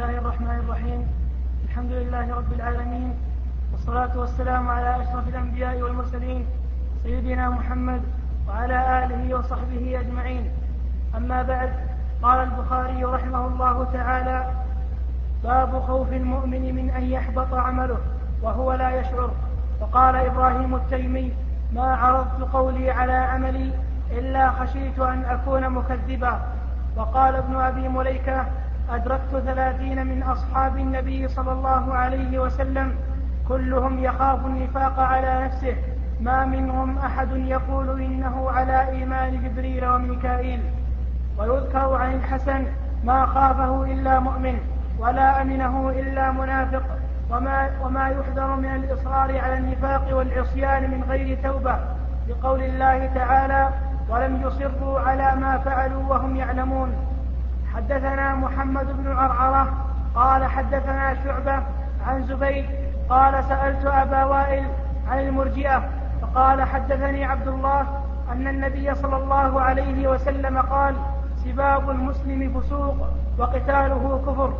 الله الرحمن الرحيم. الحمد لله رب العالمين، والصلاة والسلام على أشرف الأنبياء والمرسلين سيدنا محمد وعلى آله وصحبه أجمعين. أما بعد، قال البخاري رحمه الله تعالى: باب خوف المؤمن من أن يحبط عمله وهو لا يشعر. وقال إبراهيم التيمي: ما عرضت قولي على عملي إلا خشيت أن أكون مكذبا. وقال ابن أبي مليكة: أدركت 30 من أصحاب النبي صلى الله عليه وسلم كلهم يخاف النفاق على نفسه، ما منهم أحد يقول إنه على إيمان جبريل وميكائيل. ويذكر عن الحسن: ما خافه إلا مؤمن ولا أمنه إلا منافق، وما يحذر من الإصرار على النفاق والعصيان من غير توبة، لقول الله تعالى: ولم يصروا على ما فعلوا وهم يعلمون. حدثنا محمد بن عرعرة قال حدثنا شعبة عن زبيد قال: سألت أبا وائل عن المرجئة فقال: حدثني عبد الله أن النبي صلى الله عليه وسلم قال: سباب المسلم فسوق وقتاله كفر.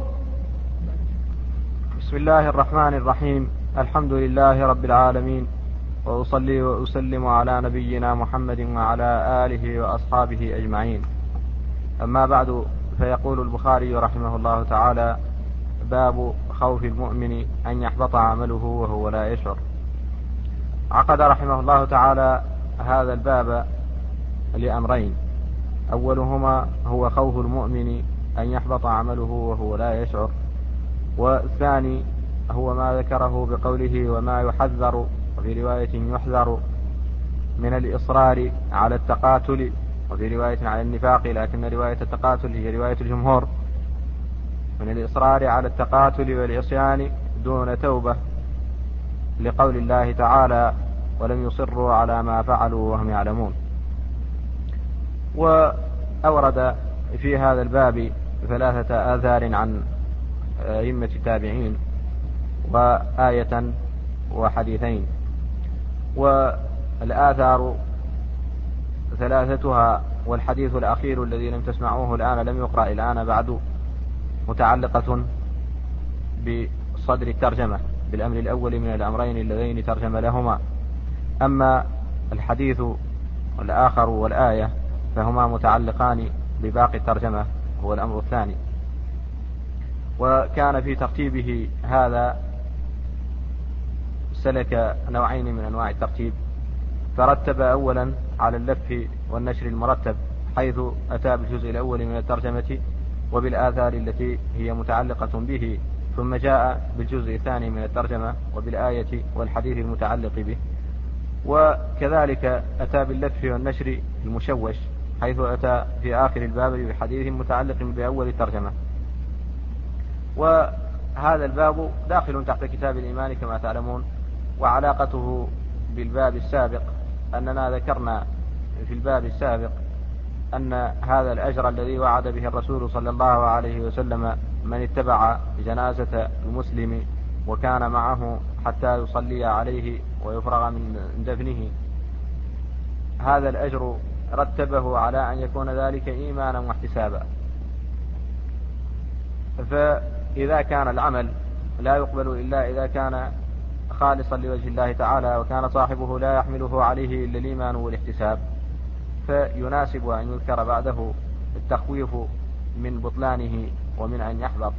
بسم الله الرحمن الرحيم. الحمد لله رب العالمين، وأصلي وأسلم على نبينا محمد وعلى آله وأصحابه أجمعين. أما بعد، فيقول البخاري رحمه الله تعالى: باب خوف المؤمن أن يحبط عمله وهو لا يشعر. عقد رحمه الله تعالى هذا الباب لأمرين: أولهما هو خوف المؤمن أن يحبط عمله وهو لا يشعر، والثاني هو ما ذكره بقوله: وما يحذر، وفي رواية يحذر، من الإصرار على التقاتل، وفي رواية على النفاق، لكن رواية التقاتل هي رواية الجمهور، من الإصرار على التقاتل والعصيان دون توبة، لقول الله تعالى: ولم يصروا على ما فعلوا وهم يعلمون. وأورد في هذا الباب 3 آثار عن أئمة التابعين، وآية وحديثين. والآثار 3 والحديث الأخير الذي لم تسمعوه الآن، لم يقرأ الآن بعد، متعلقة بصدر الترجمة، بالأمر الأول من الأمرين اللذين ترجم لهما. أما الحديث الآخر والآية فهما متعلقان بباقي الترجمة، هو الأمر الثاني. وكان في ترتيبه هذا سلك نوعين من أنواع الترتيب، فرتب أولا على اللف والنشر المرتب، حيث أتى بالجزء الأول من الترجمة وبالآثار التي هي متعلقة به، ثم جاء بالجزء الثاني من الترجمة وبالآية والحديث المتعلق به. وكذلك أتى باللف والنشر المشوش، حيث أتى في آخر الباب بحديث متعلق بأول الترجمة. وهذا الباب داخل تحت كتاب الإيمان كما تعلمون، وعلاقته بالباب السابق أننا ذكرنا في الباب السابق أن هذا الأجر الذي وعد به الرسول صلى الله عليه وسلم من اتبع جنازة المسلم وكان معه حتى يصلي عليه ويفرغ من دفنه، هذا الأجر رتبه على أن يكون ذلك إيمانا واحتسابا. فإذا كان العمل لا يقبل إلا إذا كان خالصا لوجه الله تعالى، وكان صاحبه لا يحمله عليه إلا الإيمان والاحتساب، فيناسب أن يذكر بعده التخويف من بطلانه ومن أن يحبط.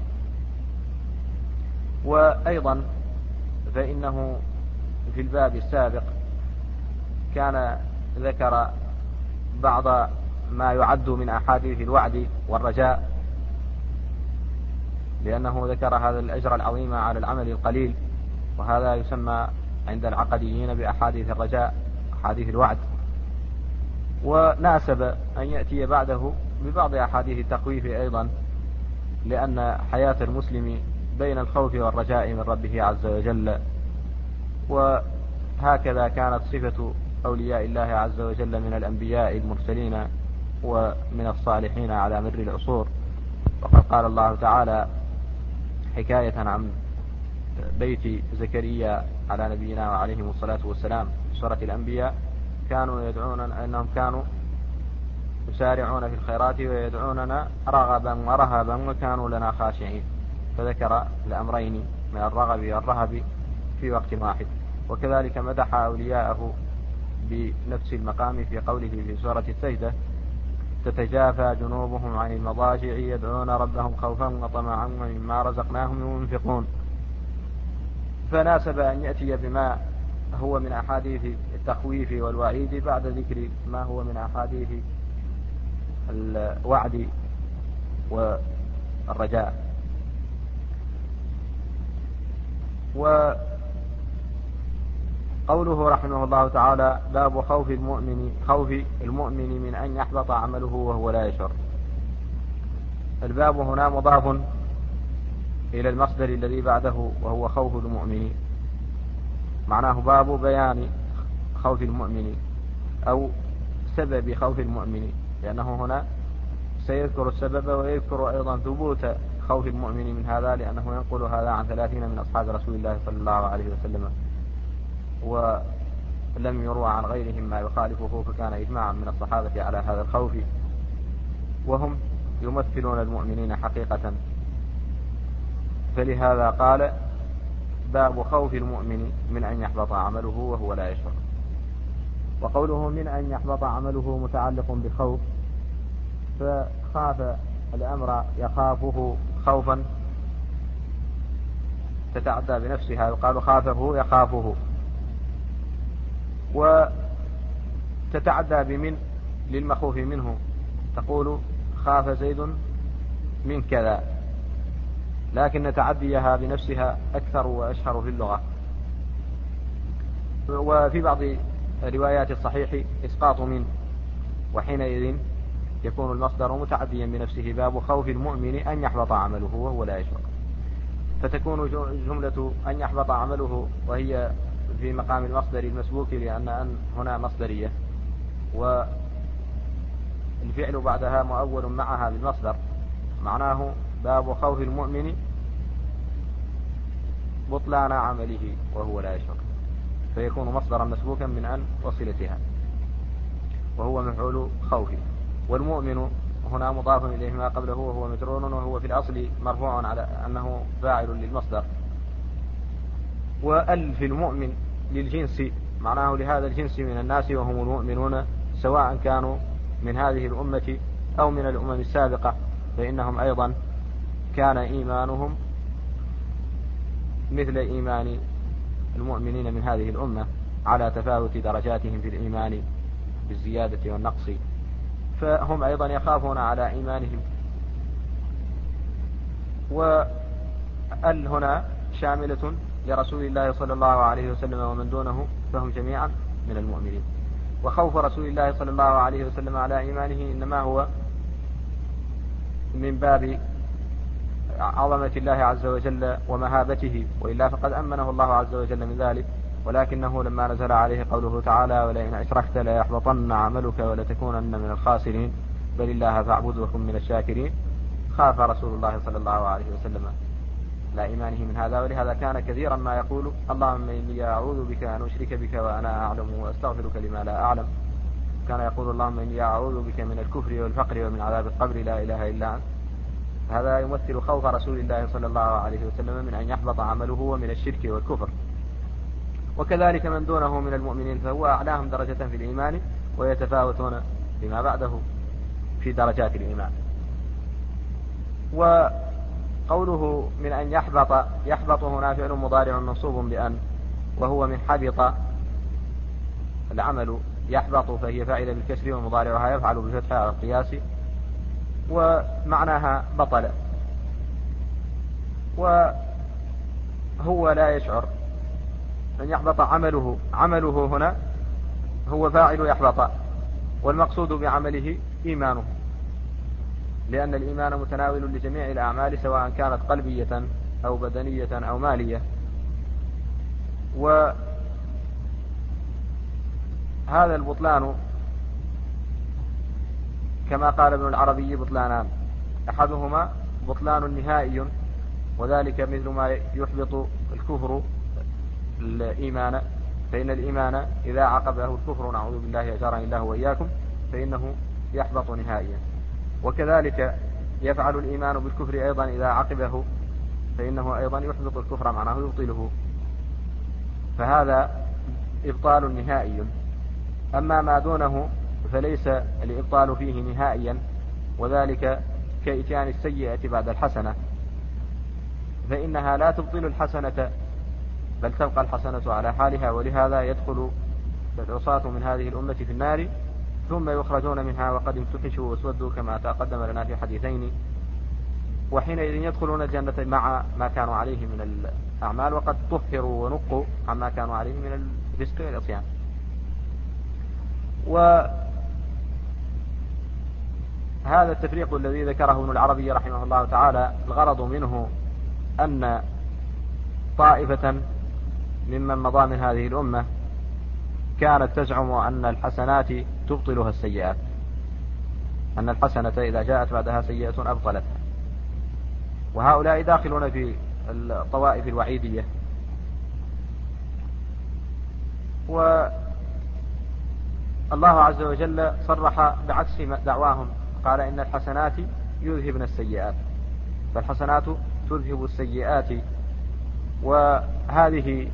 وأيضا فإنه في الباب السابق كان ذكر بعض ما يعد من أحاديث الوعد والرجاء، لأنه ذكر هذا الأجر العظيم على العمل القليل، وهذا يسمى عند العقديين بأحاديث الرجاء، أحاديث الوعد. وناسب أن يأتي بعده ببعض أحاديث التخويف أيضا، لأن حياة المسلم بين الخوف والرجاء من ربه عز وجل، وهكذا كانت صفة أولياء الله عز وجل من الأنبياء المرسلين ومن الصالحين على مر العصور. وقد قال الله تعالى حكاية عن بيت زكريا على نبينا وعليهم الصلاة والسلام في سورة الأنبياء: كانوا يدعون أنهم كانوا يسارعون في الخيرات ويدعوننا رغبا ورهبا وكانوا لنا خاشعين. فذكر الأمرين من الرغب والرهب في وقت واحد. وكذلك مدح أولياءه بنفس المقام في قوله في سورة السجدة: تتجافى جنوبهم عن المضاجع يدعون ربهم خوفا وطمعا ومما رزقناهم ينفقون. فناسب أن يأتي بما هو من أحاديث التخويف والوعيد بعد ذكر ما هو من أحاديث الوعد والرجاء. وقوله رحمه الله تعالى: باب خوف المؤمن من أن يحبط عمله وهو لا يشعر. الباب هنا مضاف إلى المصدر الذي بعده وهو خوف المؤمن، معناه باب بيان خوف المؤمن أو سبب خوف المؤمن، لأنه هنا سيذكر السبب ويذكر أيضا ثبوت خوف المؤمن من هذا، لأنه ينقل هذا عن 30 من أصحاب رسول الله صلى الله عليه وسلم، ولم يروى عن غيرهم ما يخالفه، فكان إجماعا من الصحابة على هذا الخوف، وهم يمثلون المؤمنين حقيقة. فلهذا قال: باب خوف المؤمن من أن يحبط عمله وهو لا يشعر. وقوله من أن يحبط عمله متعلق بخوف، فخاف الأمر يخافه خوفا تتعدى بنفسها، يقال خافه يخافه، وتتعدى بمن للمخوف منه، تقول خاف زيد من كذا، لكن تعديها بنفسها أكثر وأشهر في اللغة. وفي بعض روايات الصحيح إسقاط من، وحينئذ يكون المصدر متعديا بنفسه: باب خوف المؤمن أن يحبط عمله وهو لا يشعر. فتكون جملة أن يحبط عمله وهي في مقام المصدر المسبوك، لأن أن هنا مصدرية، والفعل بعدها مؤول معها بالمصدر، معناه باب خوف المؤمن بطلان عمله وهو لا يشعر، فيكون مصدرا مسبوكا من أن وصلتها، وهو مفعول خوف. والمؤمن هنا مضاف إليه ما قبله وهو مجرور، وهو في الأصل مرفوع على أنه فاعل للمصدر. وأل في المؤمن للجنس، معناه لهذا الجنس من الناس وهم المؤمنون، سواء كانوا من هذه الأمة أو من الأمم السابقة، فإنهم أيضا كان إيمانهم مثل إيمان المؤمنين من هذه الأمة، على تفاوت درجاتهم في الإيمان بالزيادة والنقص، فهم أيضا يخافون على إيمانهم. وأل هنا شاملة لرسول الله صلى الله عليه وسلم ومن دونه، فهم جميعا من المؤمنين. وخوف رسول الله صلى الله عليه وسلم على إيمانه إنما هو من باب عظمة الله عز وجل ومهابته، وإلا فقد أمنه الله عز وجل من ذلك، ولكنه لما نزل عليه قوله تعالى: ولئن أشركت ليحبطن عملك ولتكونن من الخاسرين بل الله فاعبد وكن من الشاكرين، خاف رسول الله صلى الله عليه وسلم على إيمانه من هذا. ولهذا كان كثيرا ما يقول: اللهم إني أعوذ بك أن أشرك بك وأنا أعلم وأستغفرك لما لا أعلم. كان يقول: اللهم إني أعوذ بك من الكفر والفقر ومن عذاب القبر لا إله إلا أنت. هذا يمثل خوف رسول الله صلى الله عليه وسلم من أن يحبط عمله ومن الشرك والكفر. وكذلك من دونه من المؤمنين، فهو أعلاهم درجة في الإيمان، ويتفاوتون فيما بعده في درجات الإيمان. وقوله من أن يحبط هنا فعل مضارع منصوب بأن، وهو من حبط العمل يحبط، فهي فاعلة بالكسر، ومضارعها يفعل بالفتح على القياس، ومعناها بطل. وهو لا يشعر أن يحبط عمله هنا هو فاعل يحبط، والمقصود بعمله إيمانه، لأن الإيمان متناول لجميع الأعمال سواء كانت قلبية أو بدنية أو مالية. وهذا البطلان كما قال ابن العربي بطلانان: أحدهما بطلان نهائي، وذلك مثل ما يحبط الكفر الإيمان، فإن الإيمان إذا عقبه الكفر، نعوذ بالله أجارنا الله وإياكم، فإنه يحبط نهائيا. وكذلك يفعل الإيمان بالكفر أيضا إذا عقبه فإنه أيضا يحبط الكفر، معناه يبطله، فهذا إبطال نهائي. أما ما دونه فليس الإبطال فيه نهائيا، وذلك كإتيان السيئة بعد الحسنة، فإنها لا تبطل الحسنة بل تبقى الحسنة على حالها، ولهذا يدخل العصاة من هذه الأمة في النار ثم يخرجون منها وقد امتحشوا واسودوا كما تقدم لنا في حديثين، وحينئذ يدخلون الجنة مع ما كانوا عليه من الأعمال، وقد طهروا ونقوا عما كانوا عليه من الفسق والعصيان. وهذا التفريق الذي ذكره ابن العربي رحمه الله تعالى الغرض منه أن طائفة ممن مضى من هذه الأمة كانت تزعم أن الحسنات تبطلها السيئات، أن الحسنة إذا جاءت بعدها سيئة أبطلتها، وهؤلاء داخلون في الطوائف الوعيدية. والله عز وجل صرح بعكس دعواهم، قال إن الحسنات يذهبن السيئات، فالحسنات تذهب السيئات. وهذه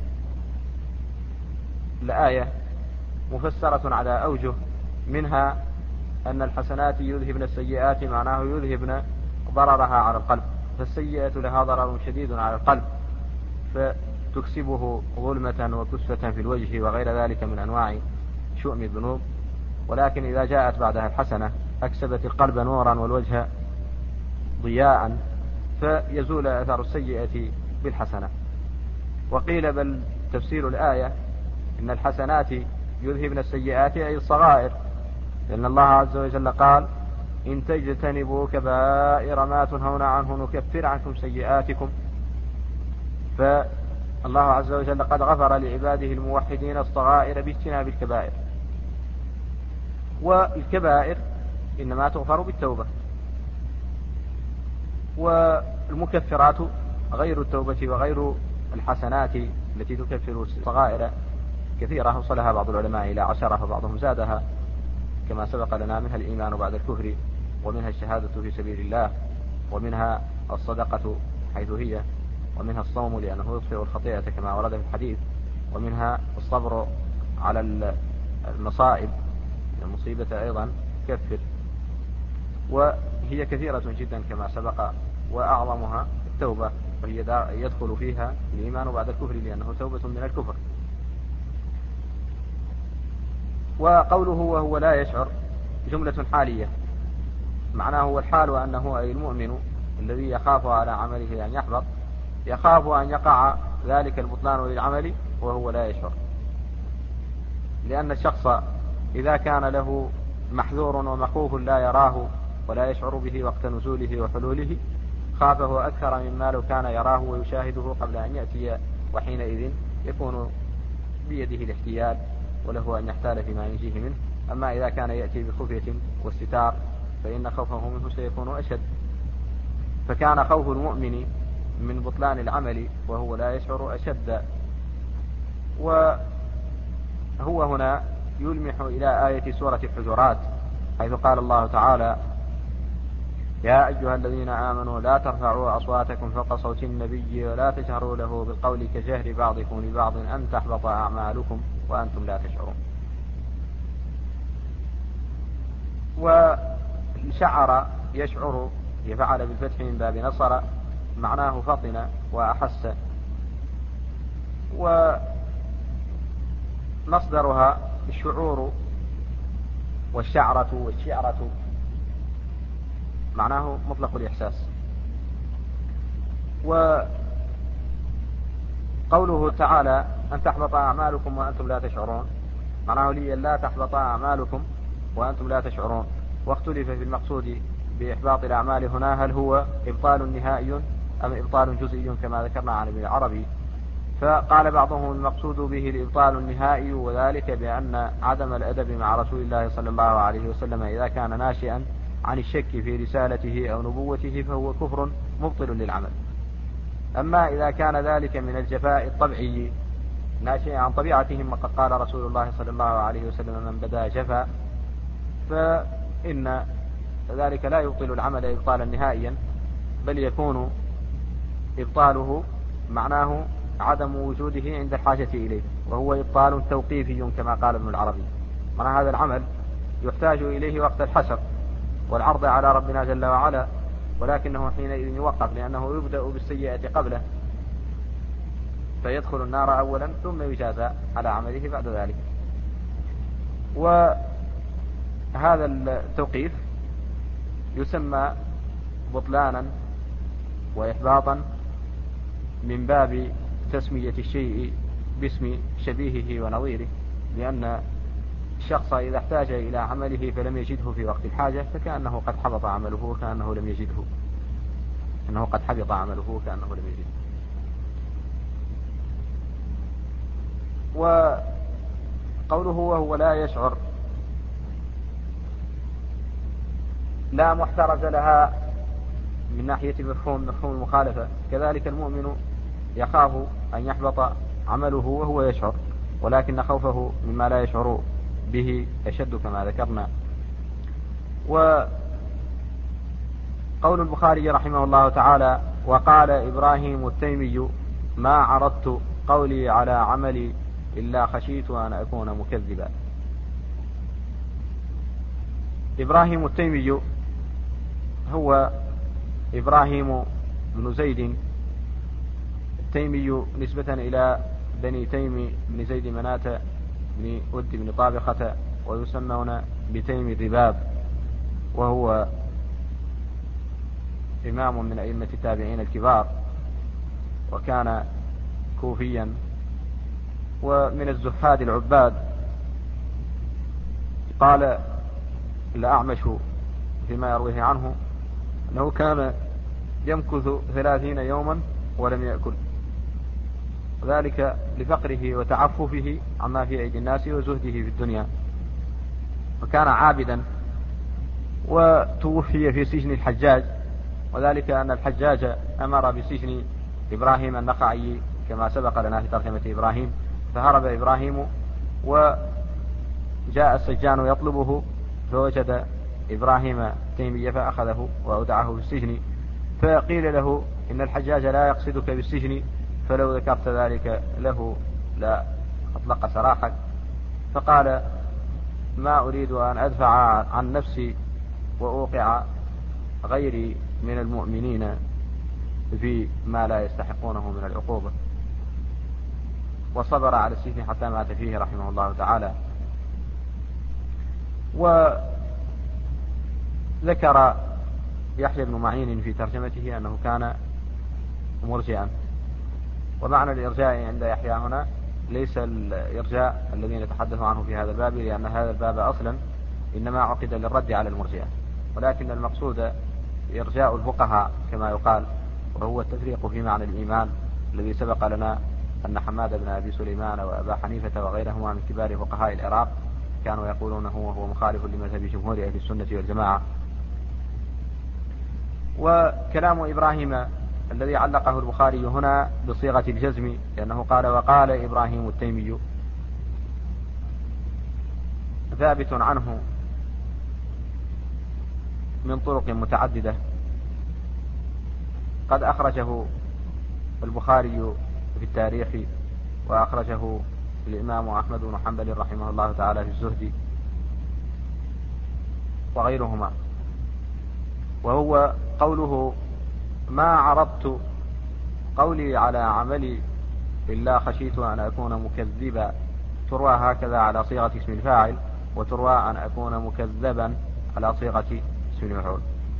الآية مفسرة على أوجه، منها أن الحسنات يذهبن السيئات معناه يذهبن ضررها على القلب، فالسيئة لها ضرر شديد على القلب، فتكسبه ظلمة وكسفة في الوجه وغير ذلك من أنواع شؤم الذنوب. ولكن إذا جاءت بعدها الحسنة أكسبت القلب نورا والوجه ضياء، فيزول أثر السيئة بالحسنة. وقيل بل تفسير الآية إن الحسنات يذهبن السيئات أي الصغائر، لأن الله عز وجل قال إن تجتنبوا كبائر ما تنهون عنه نكفر عنكم سيئاتكم، فالله عز وجل قد غفر لعباده الموحدين الصغائر باجتناب الكبائر، والكبائر إنما تغفر بالتوبة، والمكفرات غير التوبة وغير الحسنات التي تكفر الصغائر كثيرة وصلها بعض العلماء إلى 10 وبعضهم زادها كما سبق لنا، منها الإيمان بعد الكفر، ومنها الشهادة في سبيل الله، ومنها الصدقة حيث هي، ومنها الصوم لأنه يطفئ الخطيئة كما ورد في الحديث، ومنها الصبر على المصائب، المصيبة أيضا كفر، وهي كثيرة جدا كما سبق، وأعظمها التوبة، وهي يدخل فيها الإيمان بعد الكفر لأنه توبة من الكفر. وقوله وهو لا يشعر جملة حالية، معناه والحال أنه أي المؤمن الذي يخاف على عمله أن يحبط، يخاف أن يقع ذلك البطلان للعمل وهو لا يشعر، لأن الشخص إذا كان له محذور ومخوف لا يراه ولا يشعر به وقت نزوله وحلوله خافه أكثر مما لو كان يراه ويشاهده قبل أن يأتي، وحينئذ يكون بيده الاحتيال وله أن يحتال فيما ينجيه منه. أما إذا كان يأتي بخفية واستتار فإن خوفه منه سيكون أشد، فكان خوف المؤمن من بطلان العمل وهو لا يشعر أشد. وهو هنا يلمح إلى آية سورة الحجرات حيث قال الله تعالى يا أيها الذين آمنوا لا ترفعوا أصواتكم فوق صوت النبي ولا تجهروا له بالقول كجهر بعضكم لبعض أن تحبط أعمالكم وأنتم لا تشعرون. وشعر يشعر يفعل بالفتح من باب نصر، معناه فطن وأحس، ومصدرها الشعور والشعرة والشعرة معناه مطلق الإحساس. وقوله تعالى أن تحبط أعمالكم وأنتم لا تشعرون معناه لي لا تحبط أعمالكم وأنتم لا تشعرون. واختلف في المقصود بإحباط الأعمال هنا، هل هو إبطال نهائي أم إبطال جزئي كما ذكرنا عن ابن العربي. فقال بعضهم المقصود به الإبطال النهائي، وذلك بأن عدم الأدب مع رسول الله صلى الله عليه وسلم إذا كان ناشئا عن الشك في رسالته أو نبوته فهو كفر مبطل للعمل. أما إذا كان ذلك من الجفاء الطبعي ناشئا عن طبيعتهم، وقد قال رسول الله صلى الله عليه وسلم من بدا جفا، فإن ذلك لا يبطل العمل إبطالا نهائيا، بل يكون إبطاله معناه عدم وجوده عند الحاجة إليه، وهو إبطال توقيفي كما قال ابن العربي. معنى هذا العمل يحتاج إليه وقت الحشر والعرض على ربنا جل وعلا، ولكنه حينئذ يوقف، لأنه يبدأ بالسيئة قبله فيدخل النار أولا ثم يجازى على عمله بعد ذلك. وهذا التوقيف يسمى بطلانا وإحباطا من باب تسمية الشيء باسم شبيهه ونظيره، لأن الشخص إذا احتاج إلى عمله فلم يجده في وقت الحاجة فكأنه قد حبط عمله وكأنه لم يجده، أنه قد حبط عمله وكأنه لم يجده. وقوله وهو لا يشعر لا محترز لها من ناحية مفهوم المخالفة، كذلك المؤمن يخاف أن يحبط عمله وهو يشعر، ولكن خوفه مما لا يشعر به أشد كما ذكرنا. وقول البخاري رحمه الله تعالى: وقال إبراهيم التيمي: ما عرضت قولي على عملي إلا خشيت أن أكون مكذبا. إبراهيم التيمي هو إبراهيم بن زيد التيمي نسبة إلى بني تيم بن زيد مناة بن أد بن طابخة، ويسمون بتيم الرباب، وهو إمام من أئمة التابعين الكبار، وكان كوفيا ومن الزهاد العباد. قال الأعمش فيما يرويه عنه أنه كان يمكث 30 يوما ولم يأكل، ذلك لفقره وتعففه عما في أيدي الناس وزهده في الدنيا، وكان عابدا. وتوفي في سجن الحجاج، وذلك أن الحجاج أمر بسجن إبراهيم النخعي كما سبق لنا في ترجمة إبراهيم، فهرب إبراهيم وجاء السجان يطلبه فوجد إبراهيم تيمية فأخذه وأودعه في السجن، فقيل له إن الحجاج لا يقصدك بالسجن، فلو ذكرت ذلك له لا أطلق سراحك. فقال: ما أريد أن أدفع عن نفسي وأوقع غيري من المؤمنين في ما لا يستحقونه من العقوبة. وصبر على السجن حتى مات فيه رحمه الله تعالى. وذكر يحيى بن معين في ترجمته أنه كان مرجئا. ومعنى الإرجاء عند يحيى هنا ليس الإرجاء الذي نتحدث عنه في هذا الباب، لأن هذا الباب أصلا إنما عقد للرد على المرجئة، ولكن المقصود إرجاء الفقهاء كما يقال، وهو التفريق في معنى الإيمان الذي سبق لنا أن حماد بن أبي سليمان وأبا حنيفة وغيرهما من كبار فقهاء العراق كانوا يقولونه وهو مخالف لمذهب جمهور أهل السنة والجماعة. وكلام إبراهيم الذي علقه البخاري هنا بصيغة الجزم، لأنه قال: وقال إبراهيم التيمي، ثابت عنه من طرق متعددة، قد أخرجه البخاري في التاريخ، وأخرجه الإمام أحمد بن حنبل رحمه الله تعالى في الزهد وغيرهما. وهو قوله: ما عرضت قولي على عملي إلا خشيت أن أكون مكذبا، تروى هكذا على صيغة اسم الفاعل، وتروى أن أكون مكذبا على صيغة اسم المفعول.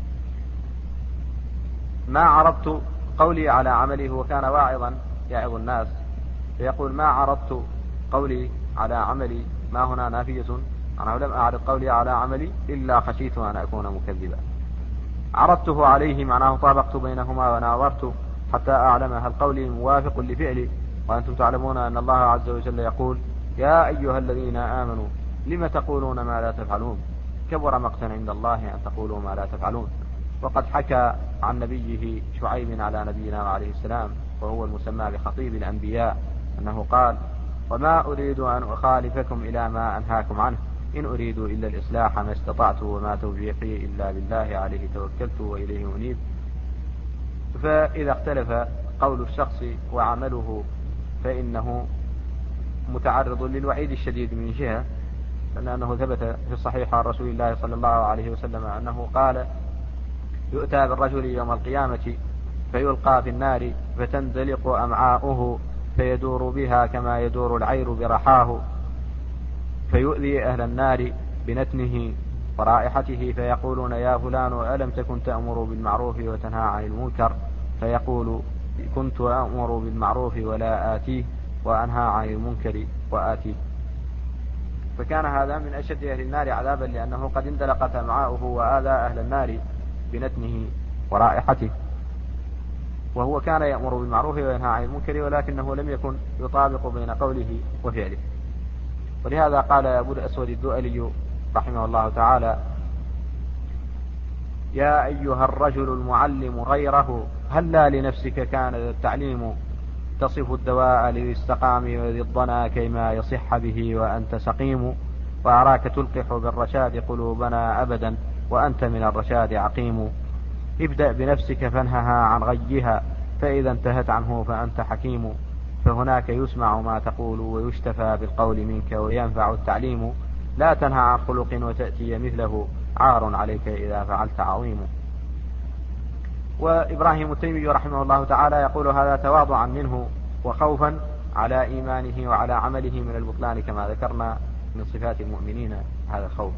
ما عرضت قولي على عملي، هو كان واعظا يعظ الناس، فيقول: ما عرضت قولي على عملي، ما هنا نافية، أنا لم أعرض قولي على عملي إلا خشيت أن أكون مكذبا. عرضته عليه معناه طابقت بينهما وناظرت حتى أعلم هل قولي موافق لفعلي، وأنتم تعلمون أن الله عز وجل يقول: يا أيها الذين آمنوا لم تقولون ما لا تفعلون، كبر مقتا عند الله أن تقولوا ما لا تفعلون. وقد حكى عن نبيه شعيب على نبينا عليه السلام، وهو المسمى بخطيب الأنبياء، أنه قال: وما أريد أن أخالفكم إلى ما أنهاكم عنه، إن أريد إلا الإصلاح ما استطعت وما توفيقي إلا بالله عليه توكلت وإليه أنيب. فإذا اختلف قول الشخص وعمله فإنه متعرض للوعيد الشديد من جهة لأنه ثبت في الصحيح عن رسول الله صلى الله عليه وسلم أنه قال: يؤتى بالرجل يوم القيامة فيلقى في النار فتندلق أمعاؤه فيدور بها كما يدور العير برحاه، فيؤذي أهل النار بنتنه ورائحته فيقولون: يا فلان ألم تكن تأمر بالمعروف وتنهى عن المنكر؟ فيقول: كنت أأمر بالمعروف ولا آتيه وأنهى عن المنكر وآتيه. فكان هذا من أشد أهل النار عذابا لأنه قد اندلقت أمعاؤه وآذى أهل النار بنتنه ورائحته، وهو كان يأمر بالمعروف وينهى عن المنكر ولكنه لم يكن يطابق بين قوله وفعله. ولهذا قال أبو الأسود الدؤلي رحمه الله تعالى: يا أيها الرجل المعلم غيره هلا لنفسك كان التعليم تصف الدواء للاستقام وذي الضنا كيما يصح به وأنت سقيم، وأراك تلقح بالرشاد قلوبنا أبدا وأنت من الرشاد عقيم. ابدأ بنفسك فانهها عن غيها فإذا انتهت عنه فأنت حكيم، فهناك يسمع ما تقول ويشتفى بالقول منك وينفع التعليم. لا تنهى عن خلق وتأتي مثله عار عليك إذا فعلت عظيم. وإبراهيم التيمي رحمه الله تعالى يقول: هذا تواضعا منه وخوفا على إيمانه وعلى عمله من البطلان كما ذكرنا من صفات المؤمنين هذا الخوف.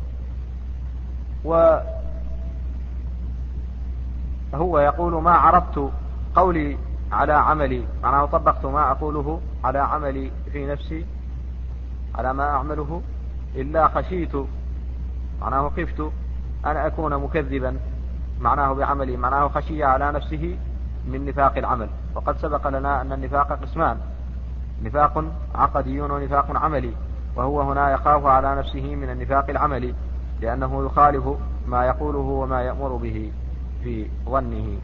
وهو يقول: ما عرضت قولي على عملي، معناه طبقت ما أقوله على عملي في نفسي على ما أعمله، إلا خشيت، معناه خفت أن أكون مكذبا، معناه بعملي، معناه خشية على نفسه من نفاق العمل. وقد سبق لنا أن النفاق قسمان: نفاق عقدي ونفاق عملي، وهو هنا يخاف على نفسه من النفاق العملي لأنه يخالف ما يقوله وما يأمر به في ظنه.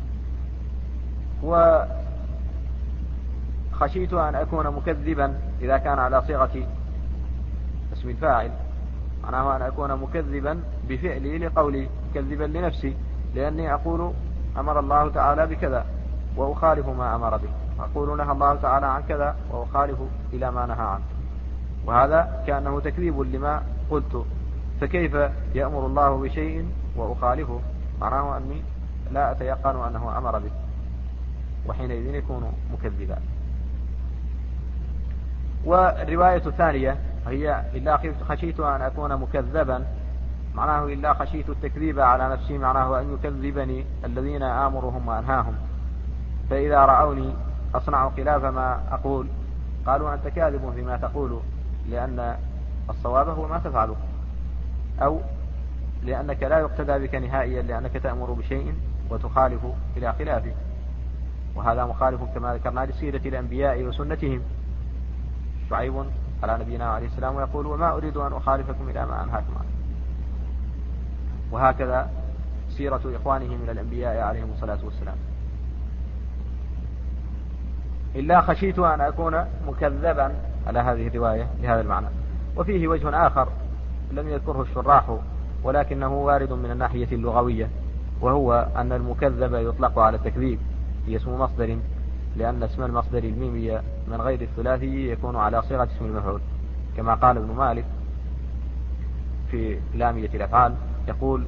وخشيت أن أكون مكذبا إذا كان على صيغة اسم الفاعل، معناه أن أكون مكذبا بفعلي لقولي، مكذبا لنفسي، لأني أقول أمر الله تعالى بكذا وأخالف ما أمر به، أقول نهى الله تعالى عن كذا وأخالف إلى ما نهى عنه، وهذا كأنه تكذيب لما قلت. فكيف يأمر الله بشيء وأخالفه؟ معناه أني لا أتيقن أنه أمر به، وحينئذ يكون مكذبا. والرواية الثانية هي: إلا خشيت أن أكون مكذبا، معناه إلا خشيت التكذيب على نفسي، معناه أن يكذبني الذين آمرهم وأنهاهم، فإذا رأوني أصنع خلاف ما أقول قالوا أنت كاذب فيما تقول، لأن الصواب هو ما تفعله، أو لأنك لا يقتدى بك نهائيا لأنك تأمر بشيء وتخالف إلى خلافه، وهذا مخالف كما ذكرنا لسيرة الأنبياء وسنتهم. شعيب على نبينا عليه السلام ويقول: وما أريد أن أخالفكم إلى ما أنهاكم عنه. وهكذا سيرة إخوانه من الأنبياء عليهم الصلاة والسلام. إلا خشيت أن أكون مكذبا على هذه الرواية لهذا المعنى. وفيه وجه آخر لم يذكره الشراح ولكنه وارد من الناحية اللغوية، وهو أن المكذب يطلق على التكذيب، هي اسم مصدر، لأن اسم المصدر الميمي من غير الثلاثي يكون على صيغة اسم المفعول، كما قال ابن مالك في لامية الأفعال، يقول: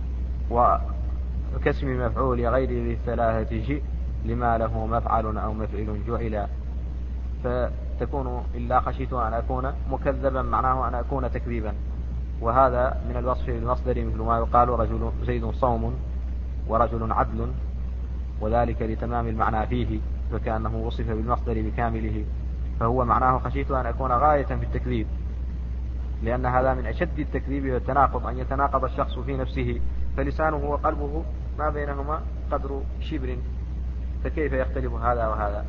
وكاسم مفعول غير ذي الثلاثة جئ لما له مفعل أو مفعل جعل. فتكون إلا خشيت أن أكون مكذبا، معناه أن أكون تكذيبا، وهذا من الوصف للمصدر مثل ما يقال: رجل زيد صوم ورجل عدل، وذلك لتمام المعنى فيه، فكأنه وصف بالمصدر بكامله، فهو معناه خشيت أن أكون غاية في التكذيب، لأن هذا من أشد التكذيب والتناقض، أن يتناقض الشخص في نفسه، فلسانه وقلبه ما بينهما قدر شبر، فكيف يختلف هذا وهذا؟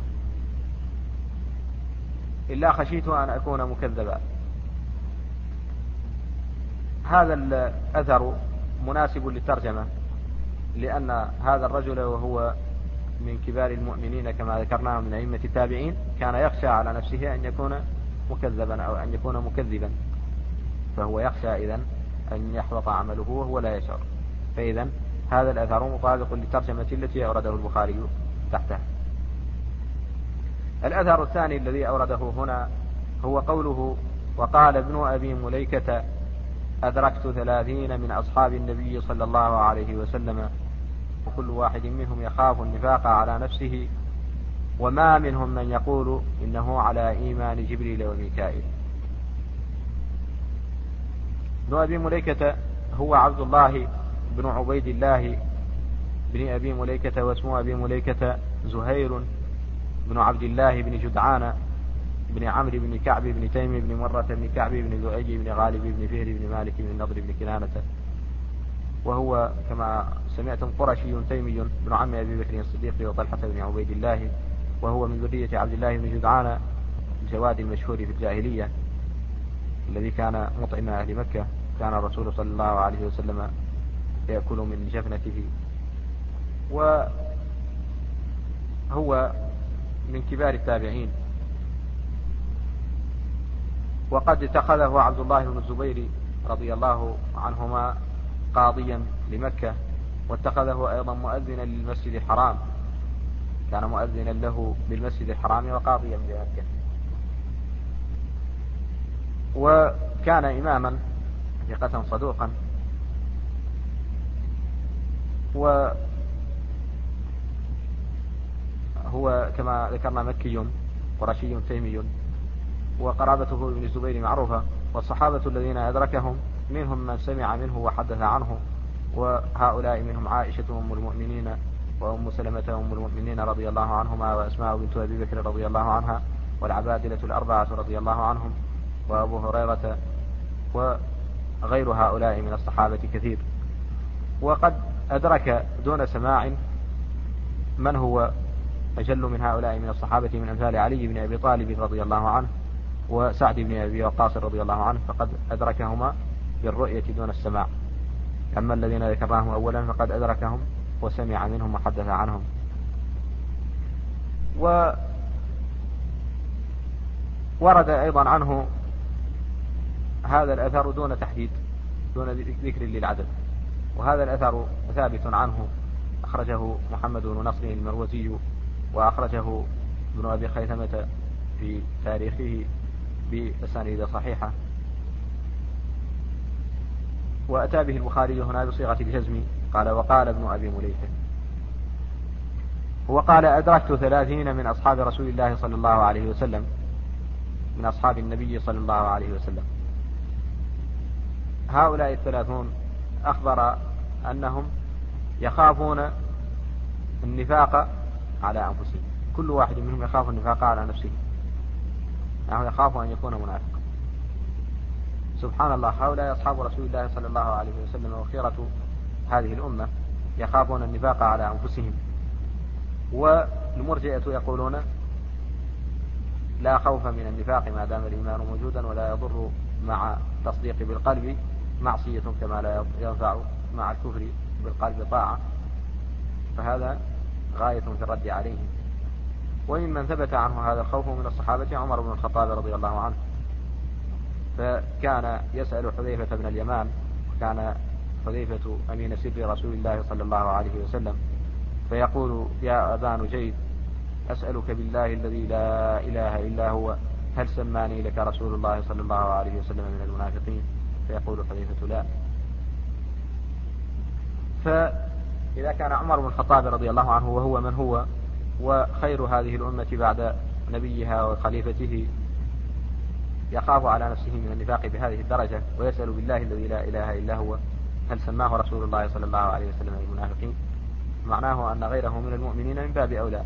إلا خشيت أن أكون مكذبا. هذا الأثر مناسب للترجمة، لأن هذا الرجل وهو من كبار المؤمنين كما ذكرناه من أئمة التابعين كان يخشى على نفسه أن يكون مكذبا أو أن يكون مكذبا، فهو يخشى إذن أن يحبط عمله وهو لا يشعر. فإذن هذا الأثر مطابق للترجمة التي أورده البخاري تحتها. الأثر الثاني الذي أورده هنا هو قوله: وقال ابن أبي مليكة: أدركت 30 من أصحاب النبي صلى الله عليه وسلم وكل واحد منهم يخاف النفاق على نفسه، وما منهم من يقول إنه على إيمان جبريل وميكائيل. ابن أبي مليكة هو عبد الله بن عبيد الله بن أبي مليكة، واسمه أبي مليكة زهير بن عبد الله بن جدعان بن عمرو بن كعب بن تيم بن مرة بن كعب بن لؤي بن غالب بن فهر بن مالك بن النضر بن كنانة، وهو كما سمعتم قرشي تيمي بن عم أبي بكر الصديق وطلحة بن عبيد الله، وهو من ذرية عبد الله بن جدعان الجواد المشهور في الجاهلية الذي كان مطعم أهل مكة. كان الرسول صلى الله عليه وسلم يأكل من جفنته، وهو من كبار التابعين. وقد اتخذه عبد الله بن الزبير رضي الله عنهما قاضيا لمكة، واتخذه أيضا مؤذنا للمسجد الحرام، كان مؤذنا له بالمسجد الحرام وقاضيا بمكة، وكان إماما ثقة صدوقا، وهو كما ذكرنا مكي قرشي تيمي، وقرابته ابن الزبير معروفة. والصحابة الذين أدركهم منهم من سمع منه وحدث عنه، وهؤلاء منهم عائشة أم المؤمنين، وأم سلمة أم المؤمنين رضي الله عنهما، وأسماء بنت أبي بكر رضي الله عنها، والعبادلة الأربعة رضي الله عنهم، وأبو هريرة، وغير هؤلاء من الصحابة كثير. وقد أدرك دون سماع من هو أجل من هؤلاء من الصحابة من أمثال علي بن أبي طالب رضي الله عنه، وسعد بن أبي وقاص رضي الله عنه، فقد أدركهما بالرؤية دون السماع. أما الذين ذكرناهم أولا فقد أدركهم وسمع منهم وحدث عنهم. وورد أيضا عنه هذا الأثر دون تحديد، دون ذكر للعدد، وهذا الأثر ثابت عنه، أخرجه محمد بن نصر المروزي، وأخرجه ابن أبي خيثمة في تاريخه بأسانيد صحيحة، وأتى به البخاري هنا بصيغة الجزم، قال: وقال ابن أبي مليكة. وقال: أدركت 30 من أصحاب رسول الله صلى الله عليه وسلم، من أصحاب النبي صلى الله عليه وسلم. هؤلاء 30 أخبر أنهم يخافون النفاق على أنفسهم، كل واحد منهم يخاف النفاق على نفسه، يعني يخاف أن يكون منافقا. سبحان الله، هؤلاء أصحاب رسول الله صلى الله عليه وسلم وخيرة هذه الأمة يخافون النفاق على أنفسهم. والمرجئة يقولون: لا خوف من النفاق ما دام الإيمان موجودا، ولا يضر مع تصديق بالقلب معصية كما لا ينفع مع الكفر بالقلب طاعة، فهذا غاية في الرد عليهم. وممن ثبت عنه هذا الخوف من الصحابة عمر بن الخطاب رضي الله عنه، فكان يسأل حذيفة بن اليمان، وكان حذيفة أمين سر رسول الله صلى الله عليه وسلم، فيقول: يا أبا نجيد، أسألك بالله الذي لا إله إلا هو، هل سماني لك رسول الله صلى الله عليه وسلم من المنافقين؟ فيقول حذيفة: لا. فإذا كان عمر بن الخطاب رضي الله عنه وهو من هو وخير هذه الأمة بعد نبيها وخليفته يخاف على نفسه من النفاق بهذه الدرجة، ويسأل بالله الذي لا إله إلا هو هل سماه رسول الله صلى الله عليه وسلم المنافقين، معناه أن غيره من المؤمنين من باب أولى.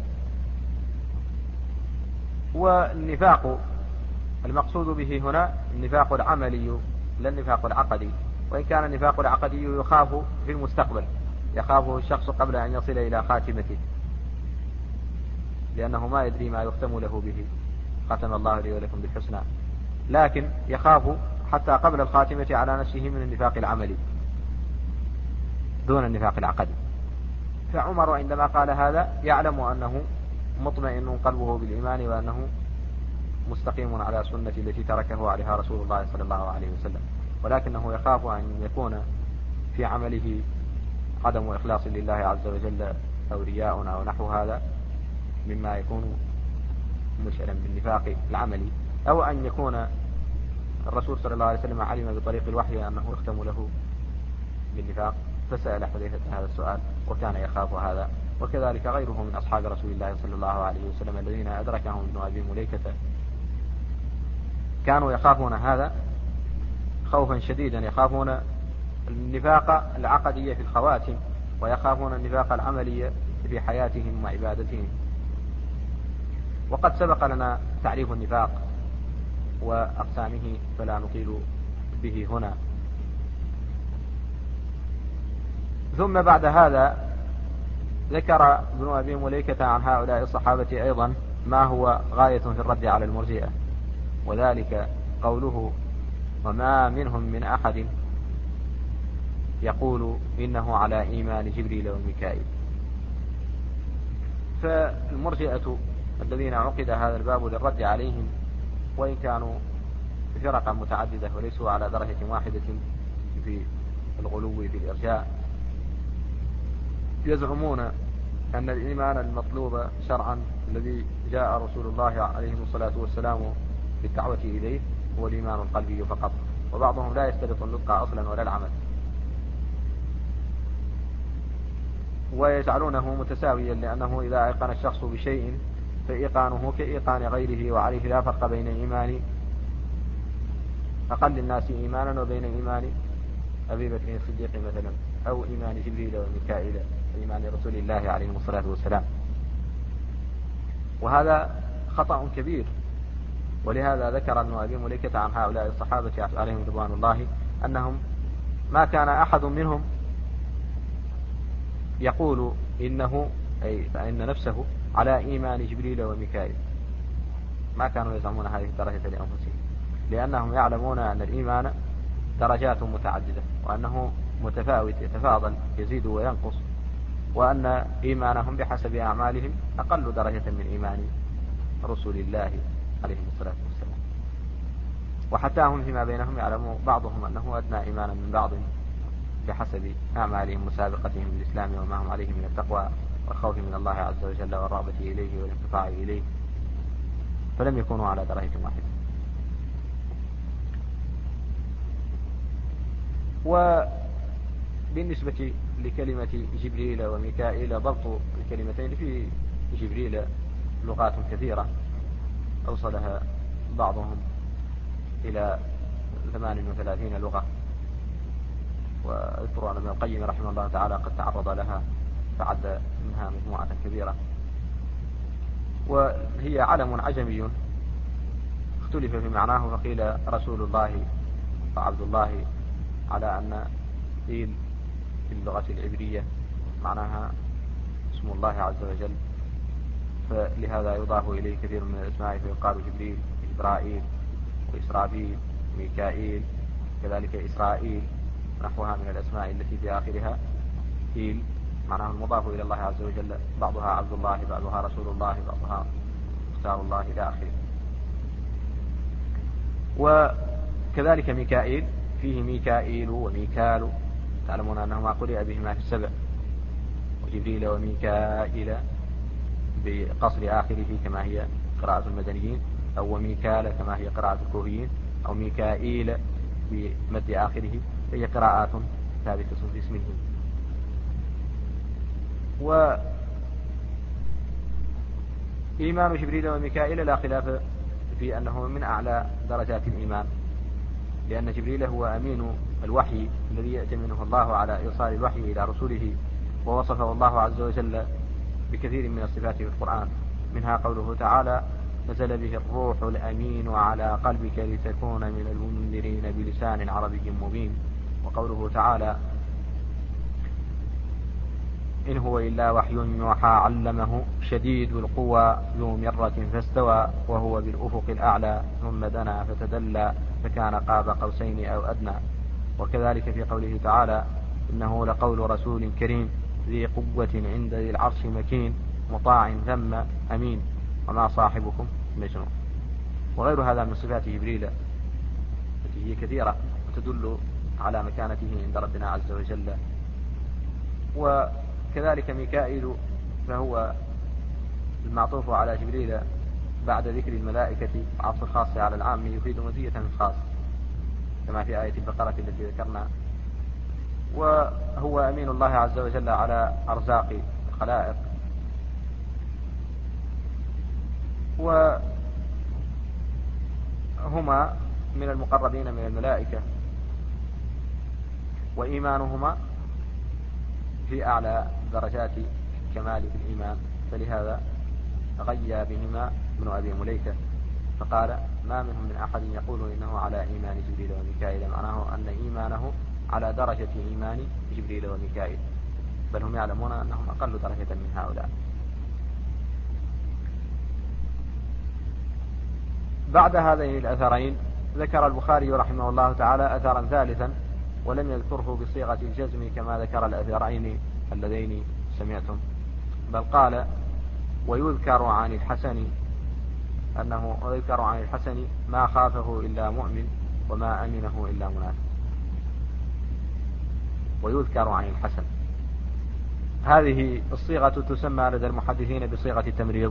والنفاق المقصود به هنا النفاق العملي لا النفاق العقدي، وإن كان النفاق العقدي يخاف في المستقبل، يخافه الشخص قبل أن يصل إلى خاتمته، لأنه ما يدري ما يختم له به، ختم الله لي ولكم بالحسنى، لكن يخاف حتى قبل الخاتمة على نفسه من النفاق العملي دون النفاق العقدي. فعمر عندما قال هذا يعلم أنه مطمئن قلبه بالإيمان، وأنه مستقيم على سنة التي تركه عليها رسول الله صلى الله عليه وسلم، ولكنه يخاف أن يكون في عمله عدم إخلاص لله عز وجل أو رياء أو نحو هذا مما يكون مشعرا بالنفاق العملي، أو أن يكون الرسول صلى الله عليه وسلم علم بطريق الوحي أنه يختم له بالنفاق فسأل حذيفة هذا السؤال وكان يخاف هذا. وكذلك غيره من أصحاب رسول الله صلى الله عليه وسلم الذين أدركهم ابن أبي مليكة كانوا يخافون هذا خوفا شديدا، يخافون النفاق العقدي في الخواتم ويخافون النفاق العملي في حياتهم وعبادتهم. وقد سبق لنا تعريف النفاق وأقسامه فلا نطيل به هنا. ثم بعد هذا ذكر ابن أبي مليكة عن هؤلاء الصحابة أيضا ما هو غاية في الرد على المرجئة، وذلك قوله: وما منهم من أحد يقول إنه على إيمان جبريل وميكائيل. فالمرجئة الذين عقد هذا الباب للرد عليهم، وإن كانوا فرقا متعددة وليسوا على درجة واحدة في الغلو في الإرجاء، يزعمون أن الإيمان المطلوب شرعا الذي جاء رسول الله عليه الصلاة والسلام بالدعوة إليه هو الإيمان القلبي فقط، وبعضهم لا يشترط النطق أصلا ولا العمل، ويجعلونه متساويا، لأنه إذا أيقن الشخص بشيء فإيقانه كإيقان غيره، وعليه لا فرق بين إيمان أقل الناس إيمانا وبين إيمان أبي بكر الصديق مثلا، أو إيمان جبريل وميكائيل، إيمان رسول الله عليه الصلاة والسلام. وهذا خطأ كبير. ولهذا ذكر ابن أبي مليكة عن هؤلاء الصحابة عليهم رضوان الله أنهم ما كان أحد منهم يقول إنه أي فإن نفسه على إيمان جبريل وميكائيل، ما كانوا يزعمون هذه الدرجة لأنفسهم، لأنهم يعلمون أن الإيمان درجات متعددة، وأنه متفاوت يتفاضل يزيد وينقص، وأن إيمانهم بحسب أعمالهم أقل درجة من إيمان رسول الله عليه الصلاة والسلام. وحتى هم فيما بينهم يعلم بعضهم أنه أدنى إيمانا من بعض بحسب أعمالهم وسابقتهم بالإسلام وما هم عليه من التقوى والخوف من الله عز وجل والرغبة إليه والانقطاع إليه، فلم يكونوا على درجة واحدة. وبالنسبة لكلمة جبريل وميكائيل، ضبط الكلمتين في جبريل لغات كثيرة أوصلها بعضهم إلى 38 لغة، وأذكر أن ابن القيم رحمه الله تعالى قد تعرض لها فعد منها مجموعة كبيرة. وهي علم عجمي اختلف في معناه، فقيل رسول الله وعبد الله، على أن قيل في اللغة العبرية معناها اسم الله عز وجل، فلهذا يضاف إليه كثير من الأسماء، فيقال جبريل إبراهيم وإسرافيل ميكائيل، كذلك إسرائيل، نحوها من الأسماء التي في آخرها قيل معناه المضاف إلى الله عز وجل، بعضها عبد الله، بعضها رسول الله، بعضها مختار الله إلى آخره. وكذلك ميكائيل فيه ميكائيل وميكال، تعلمون أنهما قرئ بهما في السبع، وجبريل وميكائيل بقصر آخره كما هي قراءة المدنيين، أو وميكال كما هي قراءة الكوفيين، أو ميكائيل بمد آخره، هي قراءات ثابتة في اسمه. وإيمان جبريل وميكائيل لا خلاف في أنه من أعلى درجات الإيمان، لأن جبريل هو أمين الوحي الذي يأتمنه الله على إيصال الوحي إلى رسوله، ووصفه الله عز وجل بكثير من الصفات في القرآن، منها قوله تعالى: نزل به الروح الأمين على قلبك لتكون من المنذرين بلسان عربي مبين. وقوله تعالى: إن هو إلا وحي يوحى علمه شديد القوى ذو مرة فاستوى وهو بالأفق الأعلى ثم دنا فتدلى فكان قاب قوسين أو أدنى. وكذلك في قوله تعالى: إنه لقول رسول كريم ذي قوة عند ذي العرش مكين مطاع ثم أمين وما صاحبكم مجنون. وغير هذا من صفات جبريل التي هي كثيرة وتدل على مكانته عند ربنا عز وجل. وكذلك ميكائيل فهو المعطوف على جبريل بعد ذكر الملائكة عطف الخاص على العام يفيد مزية الخاص كما في آية البقرة التي ذكرنا. وهو أمين الله عز وجل على أرزاق الخلائق، وهما من المقربين من الملائكة، وإيمانهما في أعلى درجات كمال في الإيمان، فلهذا غيا بهما ابن أبي مليكة فقال ما منهم من أحد يقول إنه على إيمان جبريل وميكائيل، معناه أن إيمانه على درجة إيمان جبريل وميكائيل، بل هم يعلمون أنهم أقل درجة من هؤلاء. بعد هذين الأثرين ذكر البخاري رحمه الله تعالى أثرا ثالثا ولم يذكره بصيغة الجزم كما ذكر الأثرين اللذين سمعتم، بل قال ويذكر عن الحسن ما خافه إلا مؤمن وما أمنه إلا منافق. ويذكر عن الحسن، هذه الصيغة تسمى لدى المحدثين بصيغة التمريض،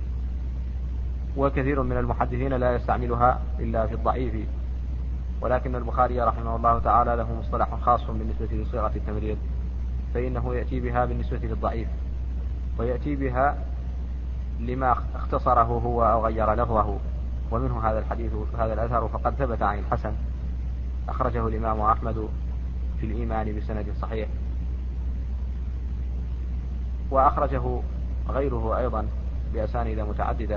وكثير من المحدثين لا يستعملها إلا في الضعيف، ولكن البخاري رحمه الله تعالى له مصطلح خاص بالنسبة لصيغة التمريض، فإنه يأتي بها بالنسبة للضعيف، ويأتي بها لما اختصره هو أو غير لفظه، ومنه هذا الحديث هذا الأثر فقد ثبت عن الحسن، أخرجه الإمام أحمد في الإيمان بسند صحيح، وأخرجه غيره أيضا بأسانيد متعددة.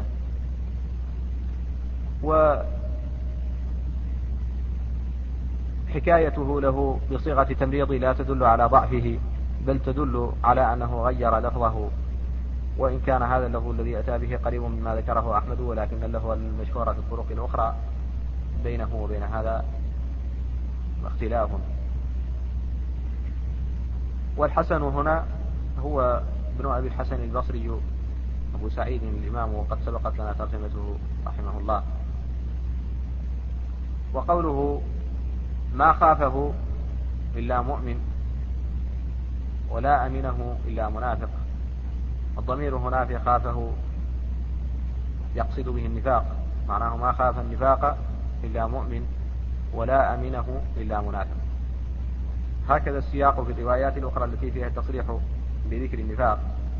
وحكايته له بصيغة تمريض لا تدل على ضعفه، بل تدل على أنه غير لفظه، وإن كان هذا اللفظ الذي أتى به قريب مما ذكره أحمد، ولكن اللفظ المشهور في الطرق الأخرى بينه وبين هذا اختلاف. والحسن هنا هو ابن أبي الحسن البصري أبو سعيد الإمام، وقد سبقت لنا ترجمته رحمه الله. وقوله ما خافه إلا مؤمن ولا أمنه إلا منافق، الضمير هنا في خافه يقصد به النفاق، معناه ما خاف النفاق إلا مؤمن ولا أمنه إلا منافق. هكذا السياق في الروايات الأخرى التي فيها التصريح بذكر النفاق،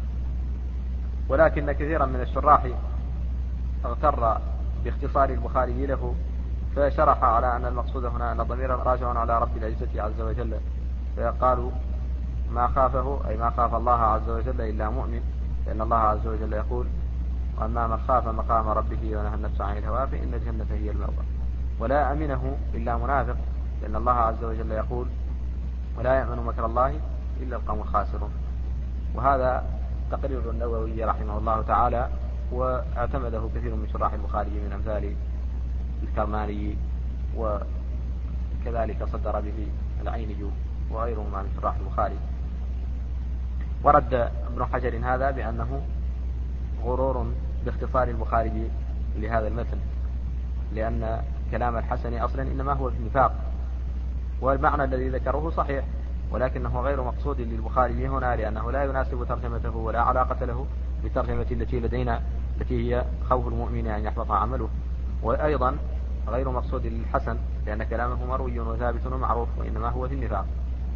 ولكن كثيرا من الشراح اغتر باختصار البخاري له، فشرح على أن المقصود هنا أن الضمير راجع على رب العزة عز وجل، فقالوا ما خافه أي ما خاف الله عز وجل إلا مؤمن، لأن الله عز وجل يقول وأما من خاف مقام ربه ونهى النفس عن الهوى فإن الجنة هي المأوى. ولا أمنه إلا منافق، لأن الله عز وجل يقول ولا يأمن مكر الله إلا القوم الخاسرون. وهذا تقرير النووي رحمه الله تعالى، واعتمده كثير من شراح البخاري من أمثال الكرماني، وكذلك صدر به العيني وغيرهما من شراح البخاري. ورد ابن حجر هذا بأنه غرور باختصار البخاري لهذا المثل، لأن كلام الحسن أصلا إنما هو في النفاق، والمعنى الذي ذكره صحيح، ولكنه غير مقصود للبخاري هنا، لأنه لا يناسب ترجمته ولا علاقة له بالترجمة التي لدينا التي هي خوف المؤمن أن يحبط عمله، وأيضا غير مقصود للحسن لأن كلامه مروي وثابت ومعروف، وإنما هو في النفاق.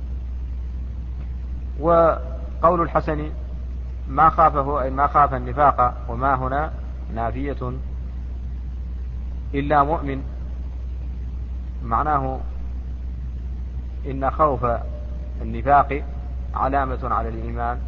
وقول الحسن ما خافه أي ما خاف النفاق، وما هنا نافية إلا مؤمن، معناه إن خوف النفاق علامة على الإيمان،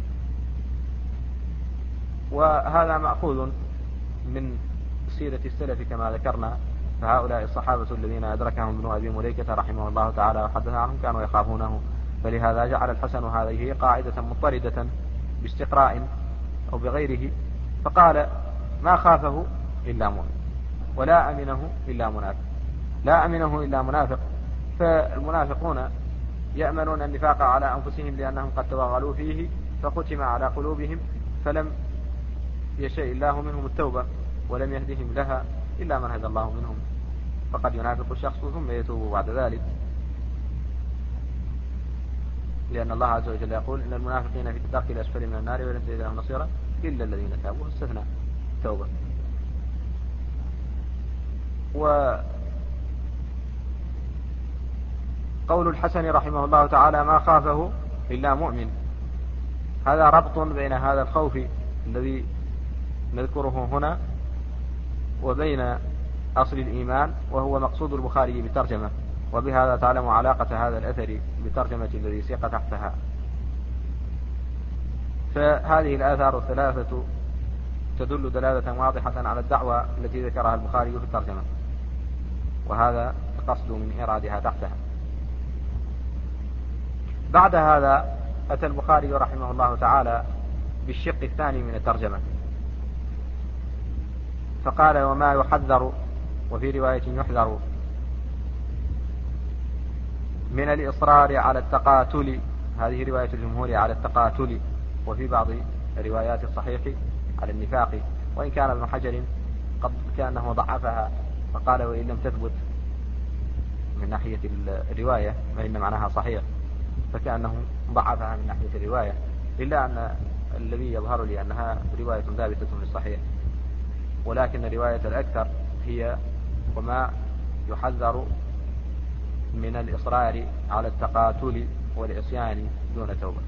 وهذا مأخوذ من سيرة السلف كما ذكرنا، فهؤلاء الصحابة الذين أدركهم ابن أبي مليكة رحمه الله تعالى وحدث عنهم كانوا يخافونه، فلهذا جعل الحسن هذه قاعدة مضطردة باستقراء أو بغيره، فقال ما خافه إلا مؤمن ولا أمنه إلا منافق. لا أمنه إلا منافق، فالمنافقون يأمنون النفاق على أنفسهم لأنهم قد توغلوا فيه فختم على قلوبهم، فلم يشاء الله منهم التوبة ولم يهدهم لها إلا من هدى الله منهم، فقد ينافق الشخص ثم يتوب بعد ذلك، لأن الله عز وجل يقول إن المنافقين في الدرك الأسفل من النار ولن تجد لهم نصيرا إلا الذين تابوا واستثنى توبة. وقول الحسن رحمه الله تعالى ما خافه إلا مؤمن، هذا ربط بين هذا الخوف الذي نذكره هنا وبين أصل الإيمان، وهو مقصود البخاري بالترجمة، وبهذا تعلم علاقة هذا الأثر بترجمة الذي سيق تحتها. فهذه الآثار الثلاثة تدل دلالة واضحة على الدعوة التي ذكرها البخاري في الترجمة، وهذا القصد من إرادها تحتها. بعد هذا أتى البخاري رحمه الله تعالى بالشق الثاني من الترجمة، فقال وما يحذر، وفي رواية يحذر، من الإصرار على التقاتل، هذه رواية الجمهور على التقاتل، وفي بعض روايات الصحيح على النفاق، وإن كان ابن حجر قد كأنه ضعفها فقال وإن لم تثبت من ناحية الرواية فإن معناها صحيح، فكأنه ضعفها من ناحية الرواية، إلا أن الذي يظهر لي أنها رواية ثابتة في الصحيح، ولكن الرواية الأكثر هي وما يحذر من الإصرار على التقاتل والعصيان دون توبة.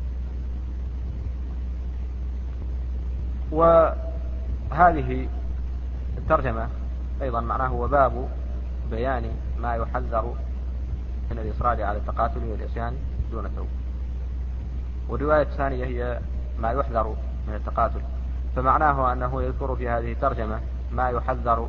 وهذه الترجمة أيضا معناه هو باب بيان ما يحذر من الإصرار على التقاتل والعصيان دون توبة. والرواية الثانية هي ما يحذر من التقاتل، فمعناه أنه يذكر في هذه الترجمة ما يحذر،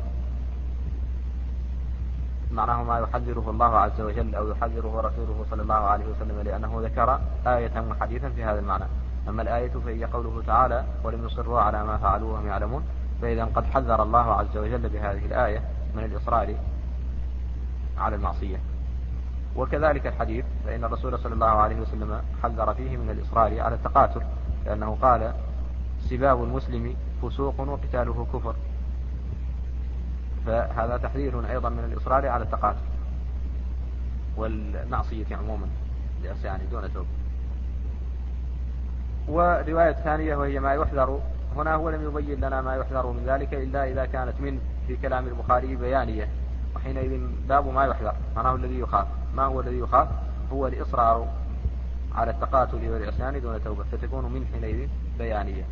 معناه ما يحذره الله عز وجل أو يحذره رسوله صلى الله عليه وسلم، لأنه ذكر آية وحديثا في هذا المعنى. أما الآية فهي قوله تعالى ولم يصروا على ما فعلوا وهم يعلمون، فإذا قد حذر الله عز وجل بهذه الآية من الإصرار على المعصية. وكذلك الحديث فإن الرسول صلى الله عليه وسلم حذر فيه من الإصرار على التقاتل، لأنه قال سباب المسلم فسوق وقتاله كفر، فهذا تحذير أيضا من الإصرار على التقاتل والمعصية عموما لعصيان دون توبة. ورواية ثانية وهي ما يحذر، هنا هو لم يبين لنا ما يحذر من ذلك إلا إذا كانت من في كلام البخاري بيانية، وحينئذ باب ما يحذر معناه الذي يخاف. ما هو الذي يخاف؟ هو الإصرار على التقاتل والعصيان دون توبة، فتكون من حينئذ بيانية.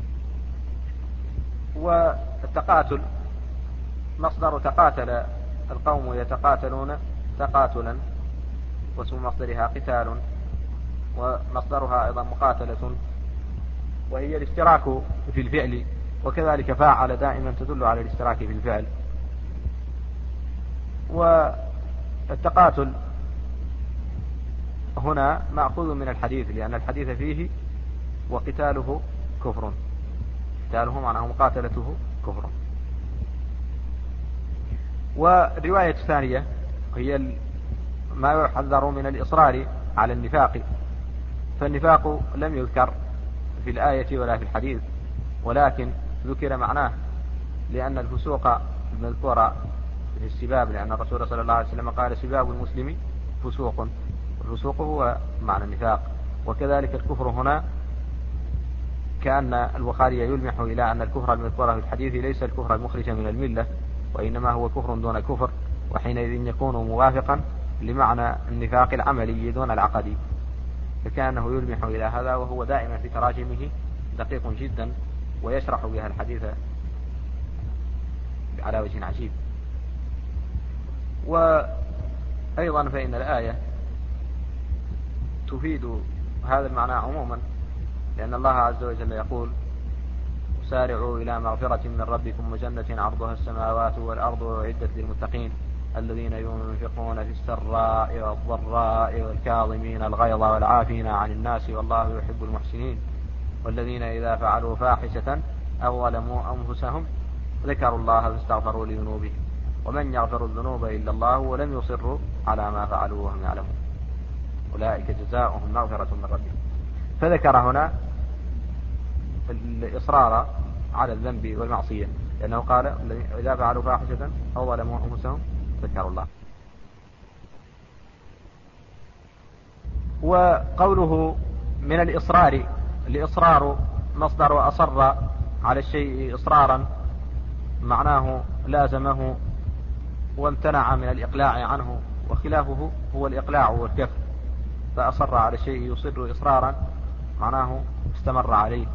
والتقاتل مصدر تقاتل القوم يتقاتلون تقاتلا، واسم مصدرها قتال، ومصدرها أيضا مقاتلة، وهي الاشتراك في الفعل، وكذلك فاعل دائما تدل على الاشتراك في الفعل. والتقاتل هنا مأخوذ من الحديث، لأن الحديث فيه وقتاله كفر، قتاله معناه مقاتلته كفر. والرواية الثانية هي ما يحذر من الإصرار على النفاق، فالنفاق لم يذكر في الآية ولا في الحديث، ولكن ذكر معناه، لأن الفسوق المذكورة في السباب، لأن الرسول صلى الله عليه وسلم قال سباب المسلم فسوق، الفسوق هو معنى النفاق. وكذلك الكفر هنا كأن البخاري يلمح إلى أن الكفر المذكور في الحديث ليس الكفر المخرج من الملة، وإنما هو كفر دون كفر، وحينئذ يكون موافقا لمعنى النفاق العملي دون العقدي، فكأنه يلمح إلى هذا، وهو دائما في تراجمه دقيق جدا ويشرح بها الحديث على وجه عجيب. وأيضا فإن الآية تفيد هذا المعنى عموما، لأن الله عز وجل يقول سارعوا إلى مغفرة من ربكم وجنة عرضها السماوات والأرض وأعدت للمتقين الذين ينفقون في السراء والضراء والكاظمين الغيظ والعافين عن الناس والله يحب المحسنين والذين إذا فعلوا فاحشة أو ظلموا أنفسهم ذكروا الله فاستغفروا لذنوبهم ومن يغفر الذنوب إلا الله ولم يصروا على ما فعلوا وهم يعلمون أولئك جزاؤهم مغفرة من ربهم. فذكر هنا الإصرار على الذنب والمعصية، لأنه قال إذا فعلوا فاحشة أو ظلموا أنفسهم ذكروا الله. وقوله من الإصرار، الإصرار مصدر أصر على الشيء إصرارا، معناه لازمه وامتنع من الإقلاع عنه، وخلافه هو الإقلاع والكف، فأصر على شيء يصر إصرارا معناه استمر عليه.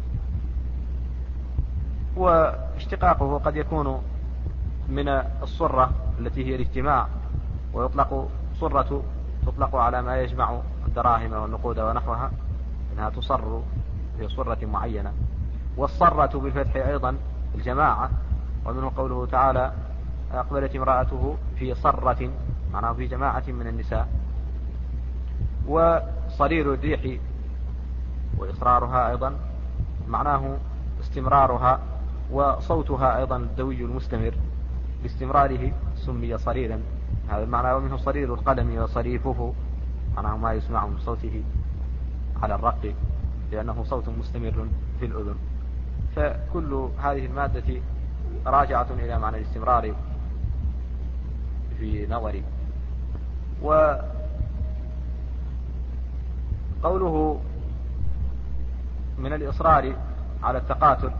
واشتقاقه قد يكون من الصرة التي هي الاجتماع، ويطلق صرة تطلق على ما يجمع الدراهم والنقود ونحوها، إنها تصر في صرة معينة. والصرة بالفتح أيضا الجماعة، ومنه قوله تعالى أقبلت امرأته في صرة، معناه في جماعة من النساء. وصرير الريح وإصرارها أيضا معناه استمرارها، وصوتها أيضا الدوي المستمر باستمراره سمي صريرا، هذا المعنى. ومنه صرير القلم وصريفه، معناه ما يسمع من صوته على الرق، لأنه صوت مستمر في الأذن. فكل هذه المادة راجعة إلى معنى الاستمرار في نظري. وقوله من الإصرار على التقاتل،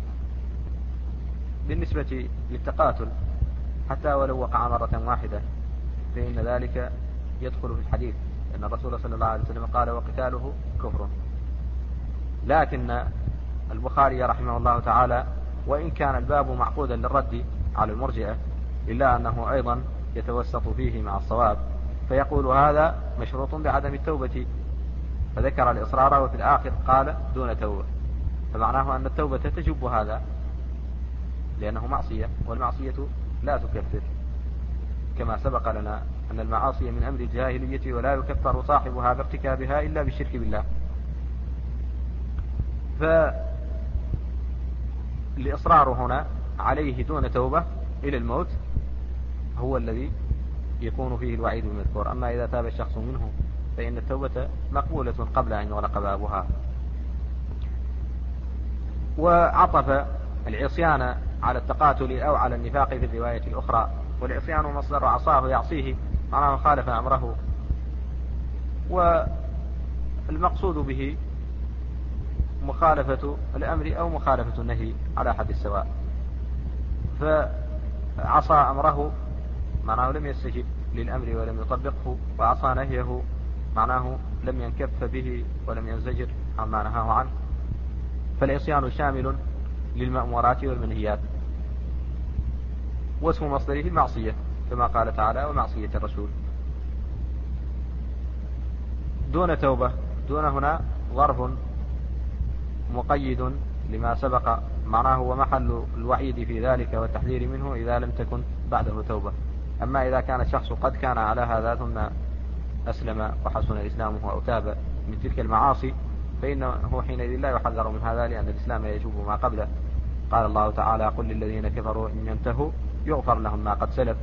بالنسبة للتقاتل حتى ولو وقع مرة واحدة فإن ذلك يدخل في الحديث، أن الرسول صلى الله عليه وسلم قال وقتاله كفر. لكن البخاري رحمه الله تعالى وإن كان الباب معقودا للرد على المرجئة، إلا أنه أيضا يتوسط فيه مع الصواب، فيقول هذا مشروط بعدم التوبة، فذكر الإصرار وفي الآخر قال دون توبة، فمعناه أن التوبة تجب هذا لأنه معصية، والمعصية لا تكفر، كما سبق لنا أن المعاصي من أمر الجاهلية ولا يكفر صاحبها بارتكابها إلا بالشرك بالله. فالإصرار هنا عليه دون توبة إلى الموت هو الذي يكون فيه الوعيد المذكور. أما إذا تاب الشخص منه فإن التوبة مقبولة قبل أن يغلق بابها. وعطف العصيان على التقاتل أو على النفاق في الرواية الأخرى، والعصيان مصدر عصاه يعصيه، معناه خالف أمره، والمقصود به مخالفة الأمر أو مخالفة النهي على حد السواء. فعصى أمره معناه لم يستجب للأمر ولم يطبقه، وعصى نهيه معناه لم ينكف به ولم ينزجر عما نهاه عنه. فالعصيان شامل للمأمورات والمنهيات، واسم مصدره المعصية كما قال تعالى ومعصية الرسول. دون توبة، دون هنا ظرف مقيد لما سبق، معناه ومحل الوعيد في ذلك والتحذير منه إذا لم تكن بعده توبة. أما إذا كان الشخص قد كان على هذا ثم أسلم وحسن إسلامه أو تاب من تلك المعاصي فإنه حينئذ لا يحذر من هذا، لأن الإسلام يجوب ما قبله. قال الله تعالى قل للذين كفروا إن ينتهوا يغفر لهم ما قد سلف.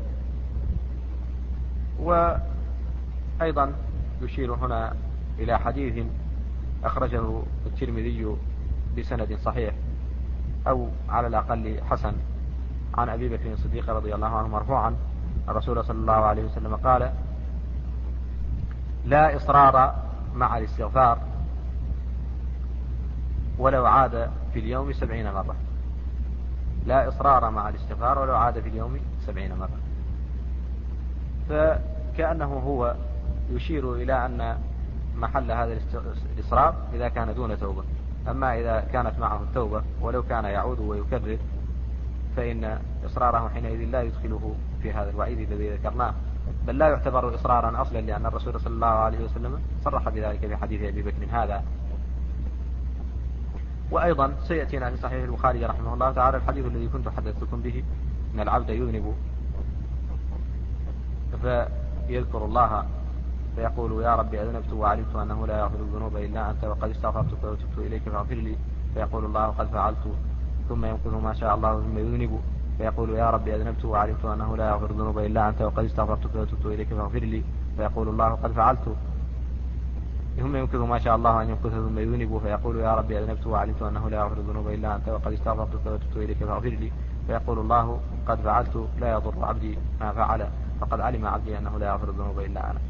وأيضا يشير هنا إلى حديث أخرجه الترمذي بسند صحيح أو على الأقل حسن عن أبي بكر الصديق رضي الله عنه مرفوعا الرسول صلى الله عليه وسلم قال لا إصرار مع الاستغفار ولو عاد في اليوم 70 مرة. لا إصرار مع الاستغفار ولو عاد في اليوم 70 مرة. فكأنه هو يشير إلى أن محل هذا الإصرار إذا كان دون توبة. أما إذا كانت معه التوبة ولو كان يعود ويكرر فإن إصراره حينئذ لا يدخله في هذا الوعيد الذي ذكرناه، بل لا يعتبر إصرارا أصلا، لأن الرسول صلى الله عليه وسلم صرح بذلك في حديث أبي بكر هذا. وأيضا سيأتينا في صحيح البخاري رحمه الله تعالى الحديث الذي كنت حدثتكم به أن العبد يذنب فيذكر الله فيقول يا ربي أذنبت وعلمت أنه لا يغفر الذنوب إلا أنت وقد استغفرتك وتبت إليك فاغفر لي، فيقول الله قد فعلت، ثم يمكث ما شاء الله ثم يذنب فيقول يا ربي أذنبت وعلمت أنه لا يغفر الذنوب إلا أنت وقد استغفرتك وتبت إليك فاغفر لي، فيقول الله قد فعلت، ثم يمكث ما شاء الله أن يمكث ثم يذنب فيقول يا ربي أذنبت وعلمت أنه لا يغفر الذنوب إلا أنت وقد استغفرتك وتبت إليك فاغفر لي، فيقول الله قد فعلت لا يضر عبدي ما فعل فقد علم عبدي أنه لا يغفر الذنوب إلا أنا.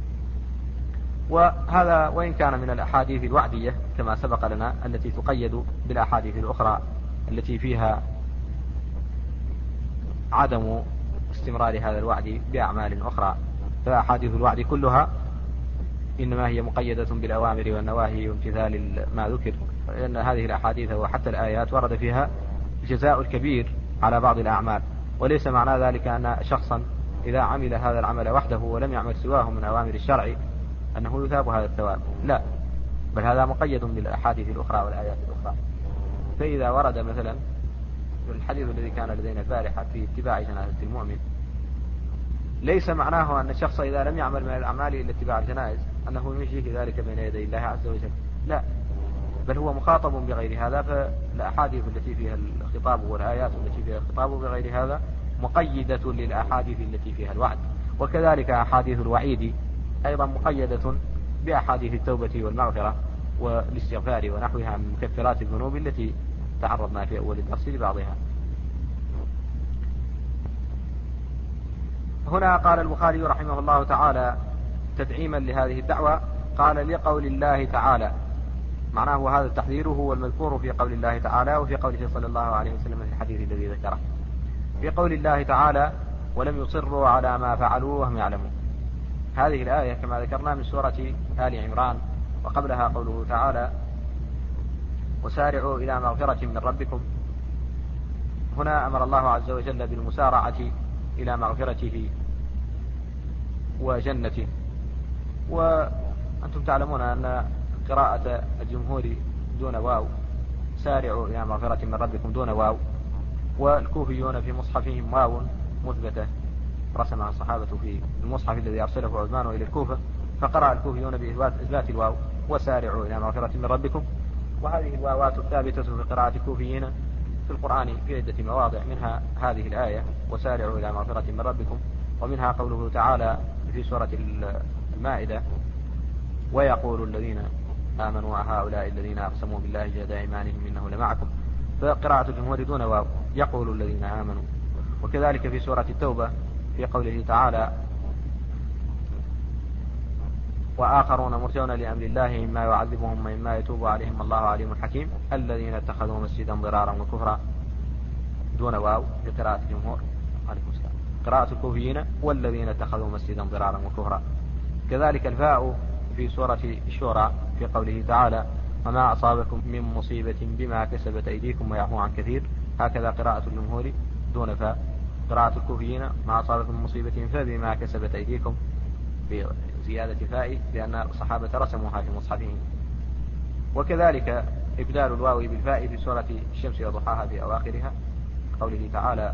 وهذا وإن كان من الأحاديث الوعدية كما سبق لنا التي تقيد بالأحاديث الأخرى التي فيها عدم استمرار هذا الوعد بأعمال أخرى. فأحاديث الوعد كلها إنما هي مقيدة بالأوامر والنواهي وامتثال ما ذكر، لأن هذه الأحاديث وحتى الآيات ورد فيها الجزاء الكبير على بعض الأعمال، وليس معنى ذلك أن شخصا إذا عمل هذا العمل وحده ولم يعمل سواه من أوامر الشرع أنه يثاب هذا الثواب، لا، بل هذا مقيد بالأحاديث الأخرى والآيات الأخرى. فإذا ورد مثلا الحديث الذي كان لدينا البارحة في اتباع جنازة المؤمن، ليس معناه أن الشخص إذا لم يعمل من الأعمال إلا اتباع الجنائز أنه يمشيه ذلك بين يدي الله عز وجل، لا، بل هو مخاطب بغير هذا. فالأحاديث التي فيها الخطاب والآيات التي فيها الخطاب بغير هذا مقيدة للأحاديث التي فيها الوعد. وكذلك أحاديث الوعيد أيضا مقيدة بأحاديث التوبة والمغفرة والاستغفار ونحوها من مكفرات الذنوب التي تعرضنا في أول الدرس لبعضها. هنا قال البخاري رحمه الله تعالى تدعيما لهذه الدعوة، قال لقول الله تعالى، معناه هذا التحذير هو المذكور في قول الله تعالى وفي قوله صلى الله عليه وسلم في الحديث الذي ذكره. في قول الله تعالى ولم يصروا على ما فعلوا وهم يعلمون، هذه الآية كما ذكرنا من سورة آل عمران، وقبلها قوله تعالى وسارعوا إلى مغفرة من ربكم. هنا أمر الله عز وجل بالمسارعة إلى مغفرته وجنته. وأنتم تعلمون أن قراءة الجمهور دون واو، سارعوا إلى مغفرة من ربكم دون واو، والكوفيون في مصحفهم واو مثبتة رسمها الصحابة في المصحف الذي أرسله عثمان إلى الكوفة، فقرأ الكوفيون بإثبات الواو وسارعوا إلى مغفرة من ربكم. وهذه الواوات الثابتة في قراءة الكوفيين في القرآن في عدة مواضع، منها هذه الآية وسارعوا إلى مغفرة من ربكم، ومنها قوله تعالى في سورة المائدة ويقول الذين آمنوا هؤلاء الذين أقسموا بالله جهد أيمانهم إنه لمعكم. فقراءة الجمهور دون واو يقول الذين آمنوا. وكذلك في سورة التوبة في قوله تعالى وآخرون مرجون لأمر الله إما يعذبهم وإما يتوب عليهم الله عليم حكيم الذين اتخذوا مسجدا ضرارا وكفرا دون واو لقراءة الجمهور. قراءة الكوفيين والذين اتخذوا مسجدا ضرارا وكفرا. كذلك الفاء في سورة الشورى في قوله تعالى وما أصابكم من مصيبة بما كسبت أيديكم ويعفو عن كثير، هكذا قراءة الجمهور دون فاء. قراءة الكوفيين ما أصابكم من مصيبة فبما كسبت أيديكم بزيادة فاء لأن الصحابة رسموها في مصحفهم. وكذلك إبدال الواو بالفاء في سورة الشمس وضحاها في أواخرها قوله تعالى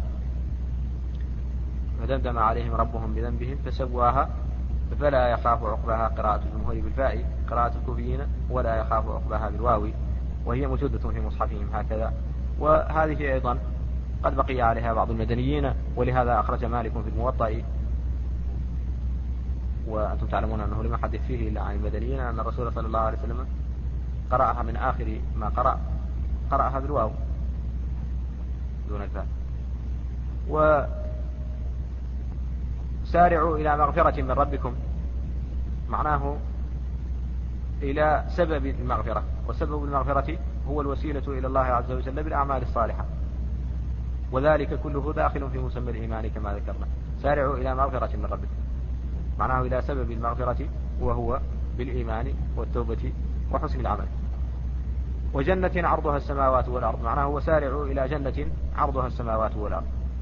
فدمدم عليهم ربهم بذنبهم فسواها فلا يخاف عقبها. قراءة الجمهور بالفاء، قراءة الكوفيين ولا يخاف عقبها بالواو، وهي موجودة في مصحفهم هكذا. وهذه أيضا قد بقي عليها بعض المدنيين، ولهذا أخرج مالك في الموطأ، وأنتم تعلمون أنه لم يحدث فيه إلا عن المدنيين أن الرسول صلى الله عليه وسلم قرأها من آخر ما قرأها بالواو دون الفاء. وسارعوا إلى مغفرة من ربكم معناه إلى سبب المغفرة، وسبب المغفرة هو الوسيلة إلى الله عز وجل بالأعمال الصالحة، وذلك كله داخل في مسمى الإيمان كما ذكرنا. سارعوا إلى مغفرة من ربكم معناه إلى سبب المغفرة وهو بالإيمان والتوبة وحسن العمل. وجنة عرضها السماوات والأرض معناه وسارعوا إلى جنة عرضها السماوات والأرض.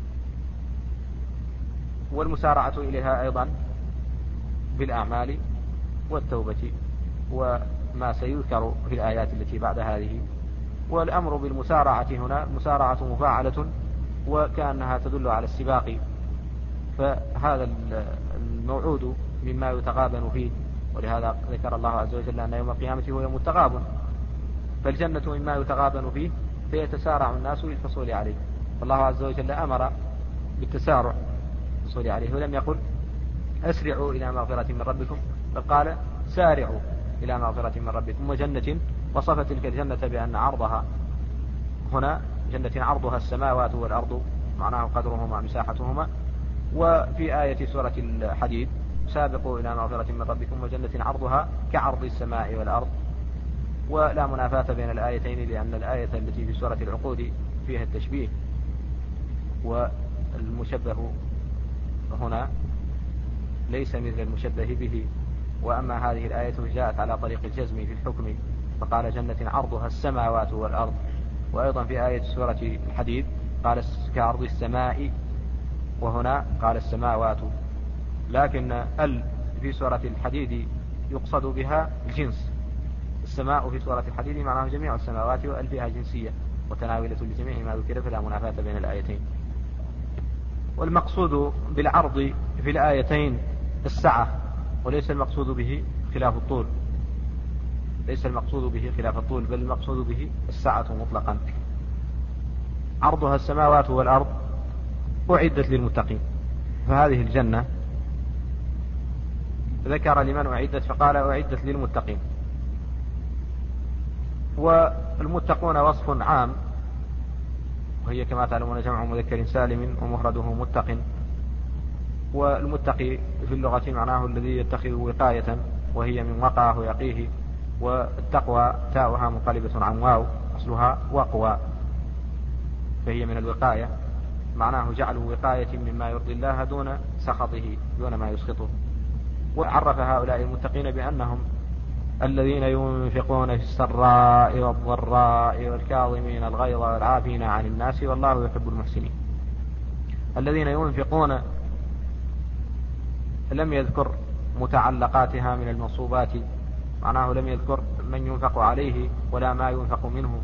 والمسارعة إليها أيضا بالأعمال والتوبة وما سيذكر في الآيات التي بعد هذه. والأمر بالمسارعة هنا مسارعة مفاعلة وكأنها تدل على السباق، فهذا الموعود مما يتغابن فيه، ولهذا ذكر الله عز وجل أن يوم القيامة هو يوم التغابن، فالجنة مما يتغابن فيه فيتسارع الناس للحصول عليه، فالله عز وجل أمر بالتسارع للحصول عليه، ولم يقل أسرعوا إلى مغفرة من ربكم، بل قال سارعوا إلى مغفرة من ربكم وجنة، وصف تلك الجنة بأن عرضها هنا جنة عرضها السماوات والأرض معناه قدرهما مساحتهما. وفي آية سورة الحديد سابقوا إلى مغفرة من ربكم وجنة عرضها كعرض السماء والأرض. ولا منافاة بين الآيتين لأن الآية التي في سورة العقود فيها التشبيه والمشبه هنا ليس مثل المشبه به. وأما هذه الآية جاءت على طريق الجزم في الحكم، فقال جنة عرضها السماوات والأرض. وأيضا في آية سورة الحديد قال كعرض السماء، وهنا قال السماوات. لكن في سورة الحديد يقصد بها الجنس. السماء في سورة الحديد معناه جميع السماوات، وأل فيها جنسية وتناولة لجميع ما ذكر، فلا منافاة بين الآيتين. والمقصود بالعرض في الآيتين السعة، وليس المقصود به خلاف الطول، ليس المقصود به خلاف الطول، بل المقصود به السعة مطلقا. عرضها السماوات والأرض أعدت للمتقين، فهذه الجنة ذكر لمن أعدت فقال أعدت للمتقين. والمتقون وصف عام، وهي كما تعلمون جمع مذكر سالم ومفرده متق. والمتقي في اللغة معناه الذي يتخذ وقاية، وهي من وقاه يقيه. والتقوى تاؤها منقلبة عن واو، أصلها وقوى، فهي من الوقاية، معناه جعل وقاية مما يرضي الله دون سخطه، دون ما يسخطه. وعرف هؤلاء المتقين بأنهم الذين ينفقون في السراء والضراء والكاظمين الغيظ والعافين عن الناس والله يحب المحسنين. الذين ينفقون لم يذكر متعلقاتها من المنصوبات، معناه لم يذكر من ينفق عليه ولا ما ينفق منه،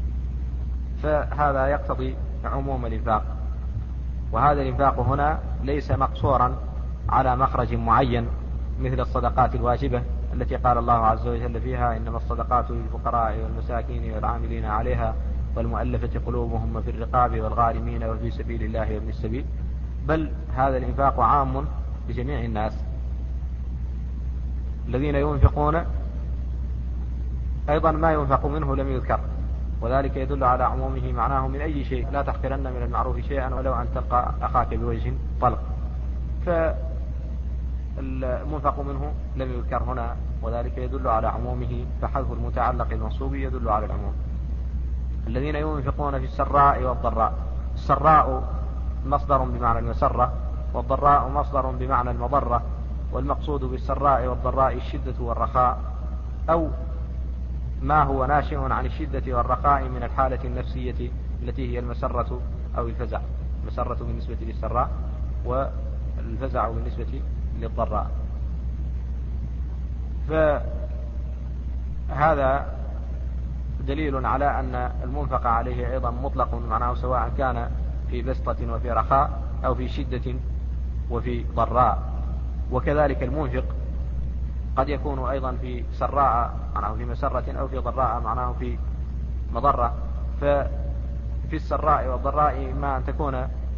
فهذا يقتضي عموم الإنفاق. وهذا الإنفاق هنا ليس مقصورا على مخرج معين مثل الصدقات الواجبة التي قال الله عز وجل فيها إنما الصدقات للفقراء والمساكين والعاملين عليها والمؤلفة قلوبهم وفي الرقاب والغارمين وفي سبيل الله وابن السبيل، بل هذا الإنفاق عام لجميع الناس. الذين ينفقون أيضا ما ينفق منه لم يذكر، وذلك يدل على عمومه، معناه من أي شيء، لا تحقرن من المعروف شيئا ولو أن تلقى أخاك بوجه طلق. فالمنفق منه لم يذكر هنا، وذلك يدل على عمومه، فحذف المتعلق المنصوب يدل على العموم. الذين ينفقون في السراء والضراء، السراء مصدر بمعنى المسرة، والضراء مصدر بمعنى المضرة. والمقصود بالسراء والضراء الشدة والرخاء، أو ما هو ناشئ عن الشدة والرخاء من الحالة النفسية التي هي المسرة أو الفزع. المسرة بالنسبة للسراء والفزع بالنسبة للضراء. فهذا دليل على أن المنفق عليه أيضا مطلق، معناه سواء كان في بسطة وفي رخاء أو في شدة وفي ضراء. وكذلك المنفق قد يكون أيضا في سراء معناه في مسرة، أو في ضراء معناه في مضرة. ففي السراء والضراء إما أن تكون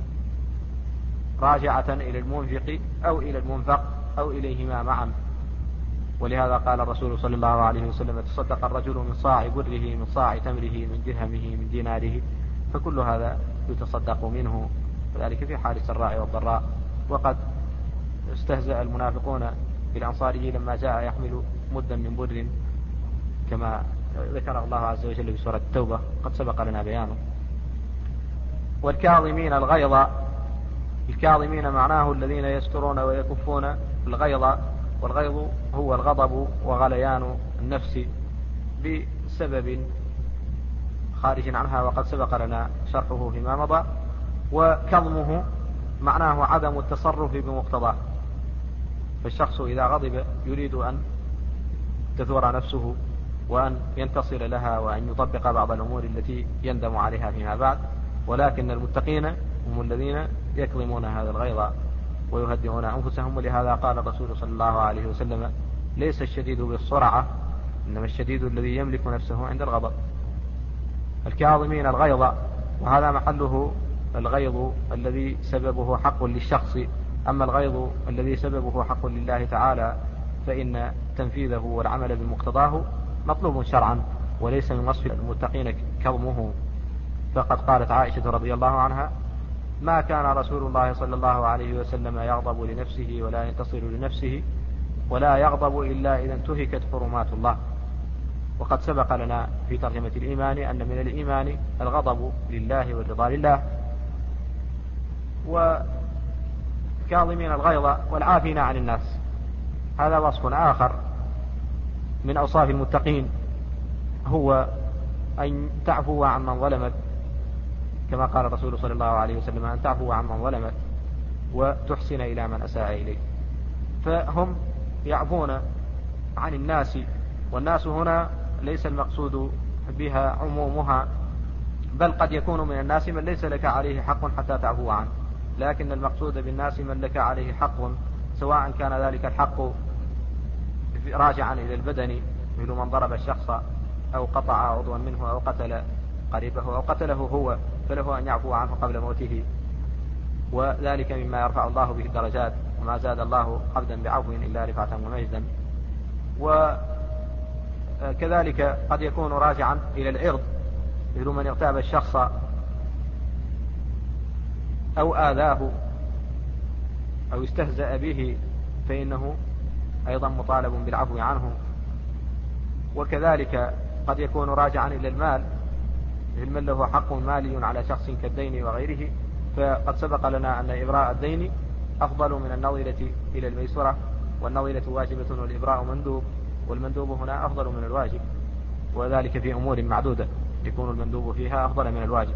راجعة إلى المنفق أو إلى المنفق أو إليهما معا. ولهذا قال الرسول صلى الله عليه وسلم تصدق الرجل من صاع بره من صاع تمره من درهمه من ديناره، فكل هذا يتصدق منه، وذلك في حال السراء والضراء. وقد استهزأ المنافقون بالأنصاري لما جاء يحمل مدا من بر، كما ذكر الله عز وجل في سورة التوبة، قد سبق لنا بيانه. والكاظمين الغيظ، الكاظمين معناه الذين يسترون ويكفون الغيظ، والغيظ هو الغضب وغليان النفس بسبب خارج عنها، وقد سبق لنا شرحه فيما مضى. وكظمه معناه عدم التصرف بمقتضاه، فالشخص إذا غضب يريد أن تثور نفسه وأن ينتصر لها وأن يطبق بعض الأمور التي يندم عليها فيما بعد. ولكن المتقين هم الذين يكظمون هذا الغيظ ويهدئون أنفسهم. ولهذا قال الرسول صلى الله عليه وسلم ليس الشديد بالسرعة، إنما الشديد الذي يملك نفسه عند الغضب. الكاظمين الغيظ، وهذا محله الغيظ الذي سببه حق للشخص. أما الغيظ الذي سببه حق لله تعالى فإن تنفيذه والعمل بمقتضاه مطلوب شرعا، وليس من وصف المتقين كظمه. فقد قالت عائشة رضي الله عنها ما كان رسول الله صلى الله عليه وسلم يغضب لنفسه ولا ينتصر لنفسه ولا يغضب إلا إذا انتهكت حرمات الله. وقد سبق لنا في ترجمة الإيمان أن من الإيمان الغضب لله والرضا لله. كاظمين الغيظ والعافين عن الناس. هذا وصف آخر من أوصاف المتقين، هو أن تعفو عن من ظلمك، كما قال الرسول صلى الله عليه وسلم أن تعفو عن من ظلمك وتحسن إلى من أساء إليك. فهم يعفون عن الناس، والناس هنا ليس المقصود بها عمومها، بل قد يكون من الناس من ليس لك عليه حق حتى تعفو عنه، لكن المقصود بالناس من لك عليه حق، سواء كان ذلك الحق راجعا إلى البدن مثل من ضرب الشخص أو قطع عضوا منه أو قتل قريبه أو قتله هو، فله أن يعفو عنه قبل موته، وذلك مما يرفع الله به الدرجات، وما زاد الله عبدا بعفو إلا رفعة ومجدا. وكذلك قد يكون راجعا إلى العرض مثل من اغتاب الشخص أو آذاه أو استهزأ به، فإنه أيضا مطالب بالعفو عنه. وكذلك قد يكون راجعا إلى المال مثل من له حق مالي على شخص كالدين وغيره، فقد سبق لنا أن إبراء الدين أفضل من النظرة إلى الميسرة، والنظرة واجبة والإبراء مندوب، والمندوب هنا أفضل من الواجب، وذلك في أمور معدودة يكون المندوب فيها أفضل من الواجب.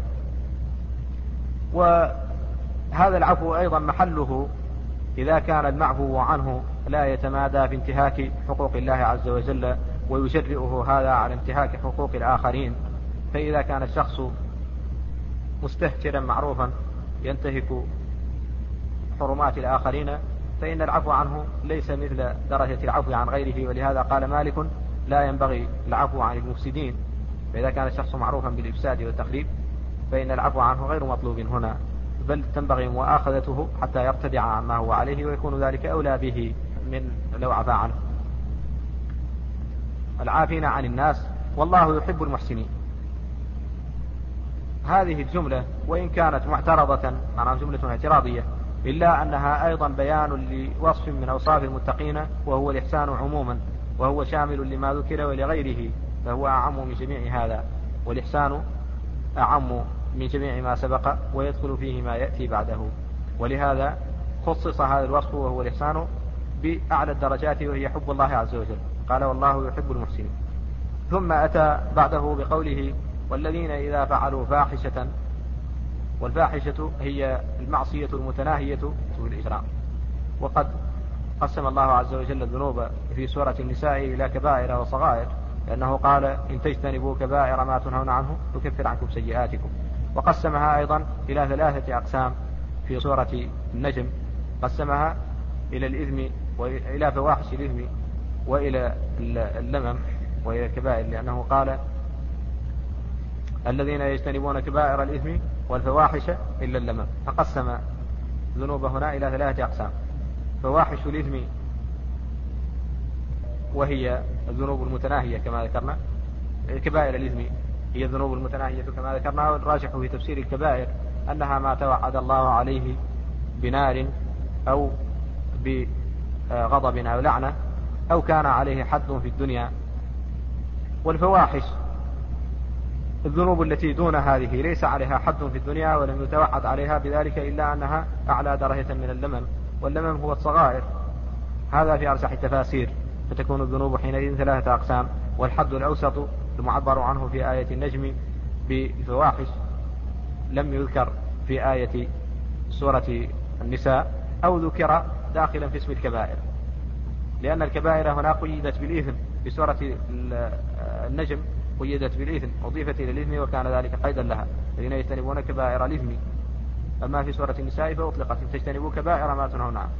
وهذا العفو أيضا محله إذا كان المعفو عنه لا يتمادى في انتهاك حقوق الله عز وجل ويجرئه هذا على انتهاك حقوق الآخرين. فإذا كان الشخص مستهترا معروفا ينتهك حرمات الآخرين، فإن العفو عنه ليس مثل درجة العفو عن غيره، ولهذا قال مالك لا ينبغي العفو عن المفسدين. فإذا كان الشخص معروفا بالإفساد والتخريب فإن العفو عنه غير مطلوب هنا، بل تنبغي مؤاخذته حتى يرتدع عما هو عليه، ويكون ذلك أولى به من لو عفا عنه. العافين عن الناس والله يحب المحسنين. هذه الجملة وإن كانت معترضة معناها جملة اعتراضية، إلا أنها أيضا بيان لوصف من أوصاف المتقين، وهو الإحسان عموما، وهو شامل لما ذكر ولغيره، فهو أعم من جميع هذا، والإحسان أعم من جميع ما سبق ويدخل فيه ما يأتي بعده، ولهذا خصص هذا الوصف وهو الإحسان بأعلى الدرجات، وهي حب الله عز وجل. قال والله يحب المحسنين. ثم أتى بعده بقوله والذين إذا فعلوا فاحشة، والفاحشة هي المعصية المتناهية بالإجرام. وقد قسم الله عز وجل الذنوب في سورة النساء إلى كبائر وصغائر، لأنه قال إن تجتنبوا كبائر ما تنهون عنه يكفر عنكم سيئاتكم. وقسمها أيضا إلى 3 أقسام في سورة النجم، قسمها إلى الإثم وإلى فواحش الإثم وإلى اللمم وإلى الكبائر، لأنه قال الذين يجتنبون كبائر الإثم والفواحش إلا اللمم، فقسم ذنوب هنا إلى 3 أقسام: فواحش الإثم وهي الذنوب المتناهية كما ذكرنا، كبائر الإثم هي الذنوب المتناهية كما ذكرنا، والراجح في تفسير الكبائر أنها ما توعد الله عليه بنار أو بغضب أو لعنة أو كان عليه حد في الدنيا. والفواحش الذنوب التي دون هذه ليس عليها حد في الدنيا ولم يتوعد عليها بذلك إلا أنها أعلى درجة من اللمم، واللمم هو الصغائر، هذا في أرجح التفاسير. فتكون الذنوب حينئذ 3 أقسام، والحد الأوسط المعبر عنه في آية النجم بالفواحش لم يذكر في آية سورة النساء، أو ذكر داخلا في اسم الكبائر، لأن الكبائر هنا قيدت بالإثم، في سورة النجم قيدت بالإثم، أضيفت إلى الإثم وكان ذلك قيدا لها، الذين يجتنبون كبائر الإثم. أما في سورة النساء فأطلقت إن تجتنبوا كبائر ما تنهون عنه.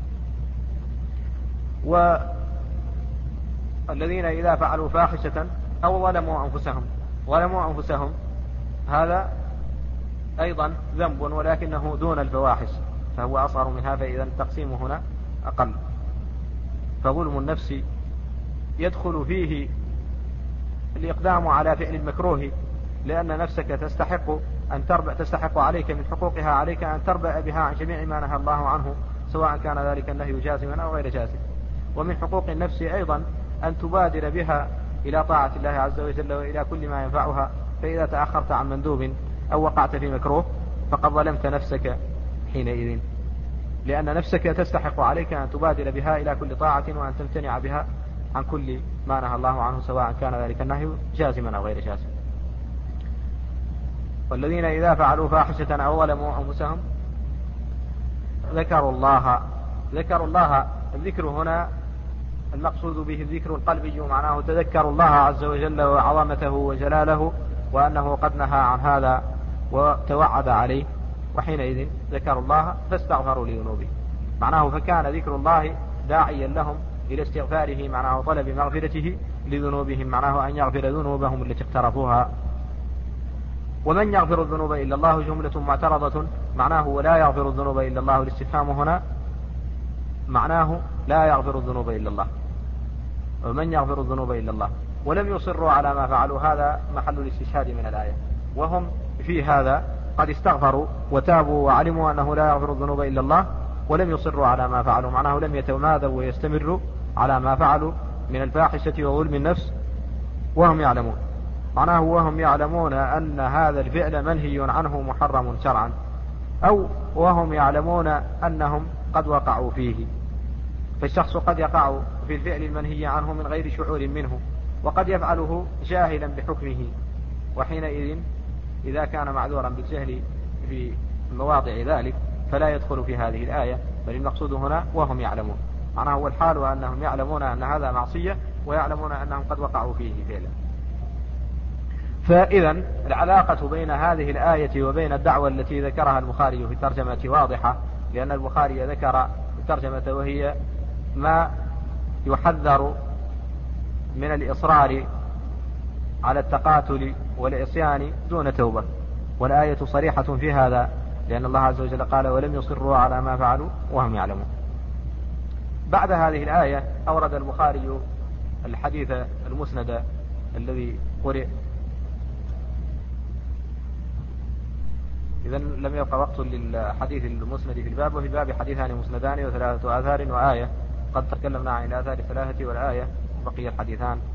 والذين إذا فعلوا فاحشة أو ظلموا أنفسهم هذا أيضا ذنب ولكنه دون الفواحش، فهو أصغر منها، فإذا التقسيم هنا أقل. فظلم النفس يدخل فيه الإقدام على فعل المكروه، لأن نفسك تستحق عليك من حقوقها عليك أن تربأ بها عن جميع ما نهى الله عنه، سواء كان ذلك النهي جازما أو غير جازم. ومن حقوق النفس أيضا أن تبادر بها إلى طاعة الله عز وجل وإلى كل ما ينفعها، فإذا تأخرت عن مندوب أو وقعت في مكروه فقد ظلمت نفسك حينئذ. لأن نفسك تستحق عليك أن تبادر بها إلى كل طاعة وأن تمتنع بها عن كل ما نهى الله عنه، سواء كان ذلك النهي جازما أو غير جازم. والذين إذا فعلوا فاحشة أو ظلموا أنفسهم ذكروا الله. الذكر هنا المقصود به الذكر القلبي، معناه تذكروا الله عز وجل وعظمته وجلاله وأنه قد نهى عن هذا وتوعد عليه، وحينئذ ذكروا الله فاستغفروا لذنوبهم. معناه فكان ذكر الله داعيا لهم إلى استغفاره، معناه طلب مغفرته لذنوبهم، معناه أن يغفر ذنوبهم التي اقترفوها. ومن يغفر الذنوب إلا الله جملة معترضة، معناه ولا يغفر الذنوب إلا الله. الاستفهام هنا معناه لا يغفر الذنوب إلا الله، ومن يغفر الذنوب إلا الله. ولم يصروا على ما فعلوا، هذا محل الاستشهاد من الآية. وهم في هذا قد استغفروا وتابوا وعلموا أنه لا يغفر الذنوب إلا الله، ولم يصروا على ما فعلوا، معناه لم يتمادوا ويستمروا على ما فعلوا من الفاحشة وظلم النفس وهم يعلمون. معناه وهم يعلمون أن هذا الفعل منهي عنه محرم شرعا، أو وهم يعلمون أنهم قد وقعوا فيه. فالشخص قد يقع في الفعل المنهي عنه من غير شعور منه، وقد يفعله جاهلا بحكمه، وحينئذ إذا كان معذورا بالجهل في مواضع ذلك فلا يدخل في هذه الآية، بل المقصود هنا وهم يعلمون. معناه هو الحال وأنهم يعلمون أن هذا معصية، ويعلمون أنهم قد وقعوا فيه فعلا. فإذا العلاقة بين هذه الآية وبين الدعوة التي ذكرها البخاري في الترجمة واضحة، لأن البخاري ذكر الترجمة وهي ما يحذر من الإصرار على التقاتل والعصيان دون توبة، والآية صريحة في هذا، لأن الله عز وجل قال ولم يصروا على ما فعلوا وهم يعلمون. بعد هذه الآية أورد البخاري الحديث المسند الذي قرئ. إذن لم يبقى وقت للحديث المسند في الباب، وفي الباب حديثان مسندان وثلاثة آثار وآية. قد تكلمنا عن الآثار الثلاثة والآية، وبقي الحديثان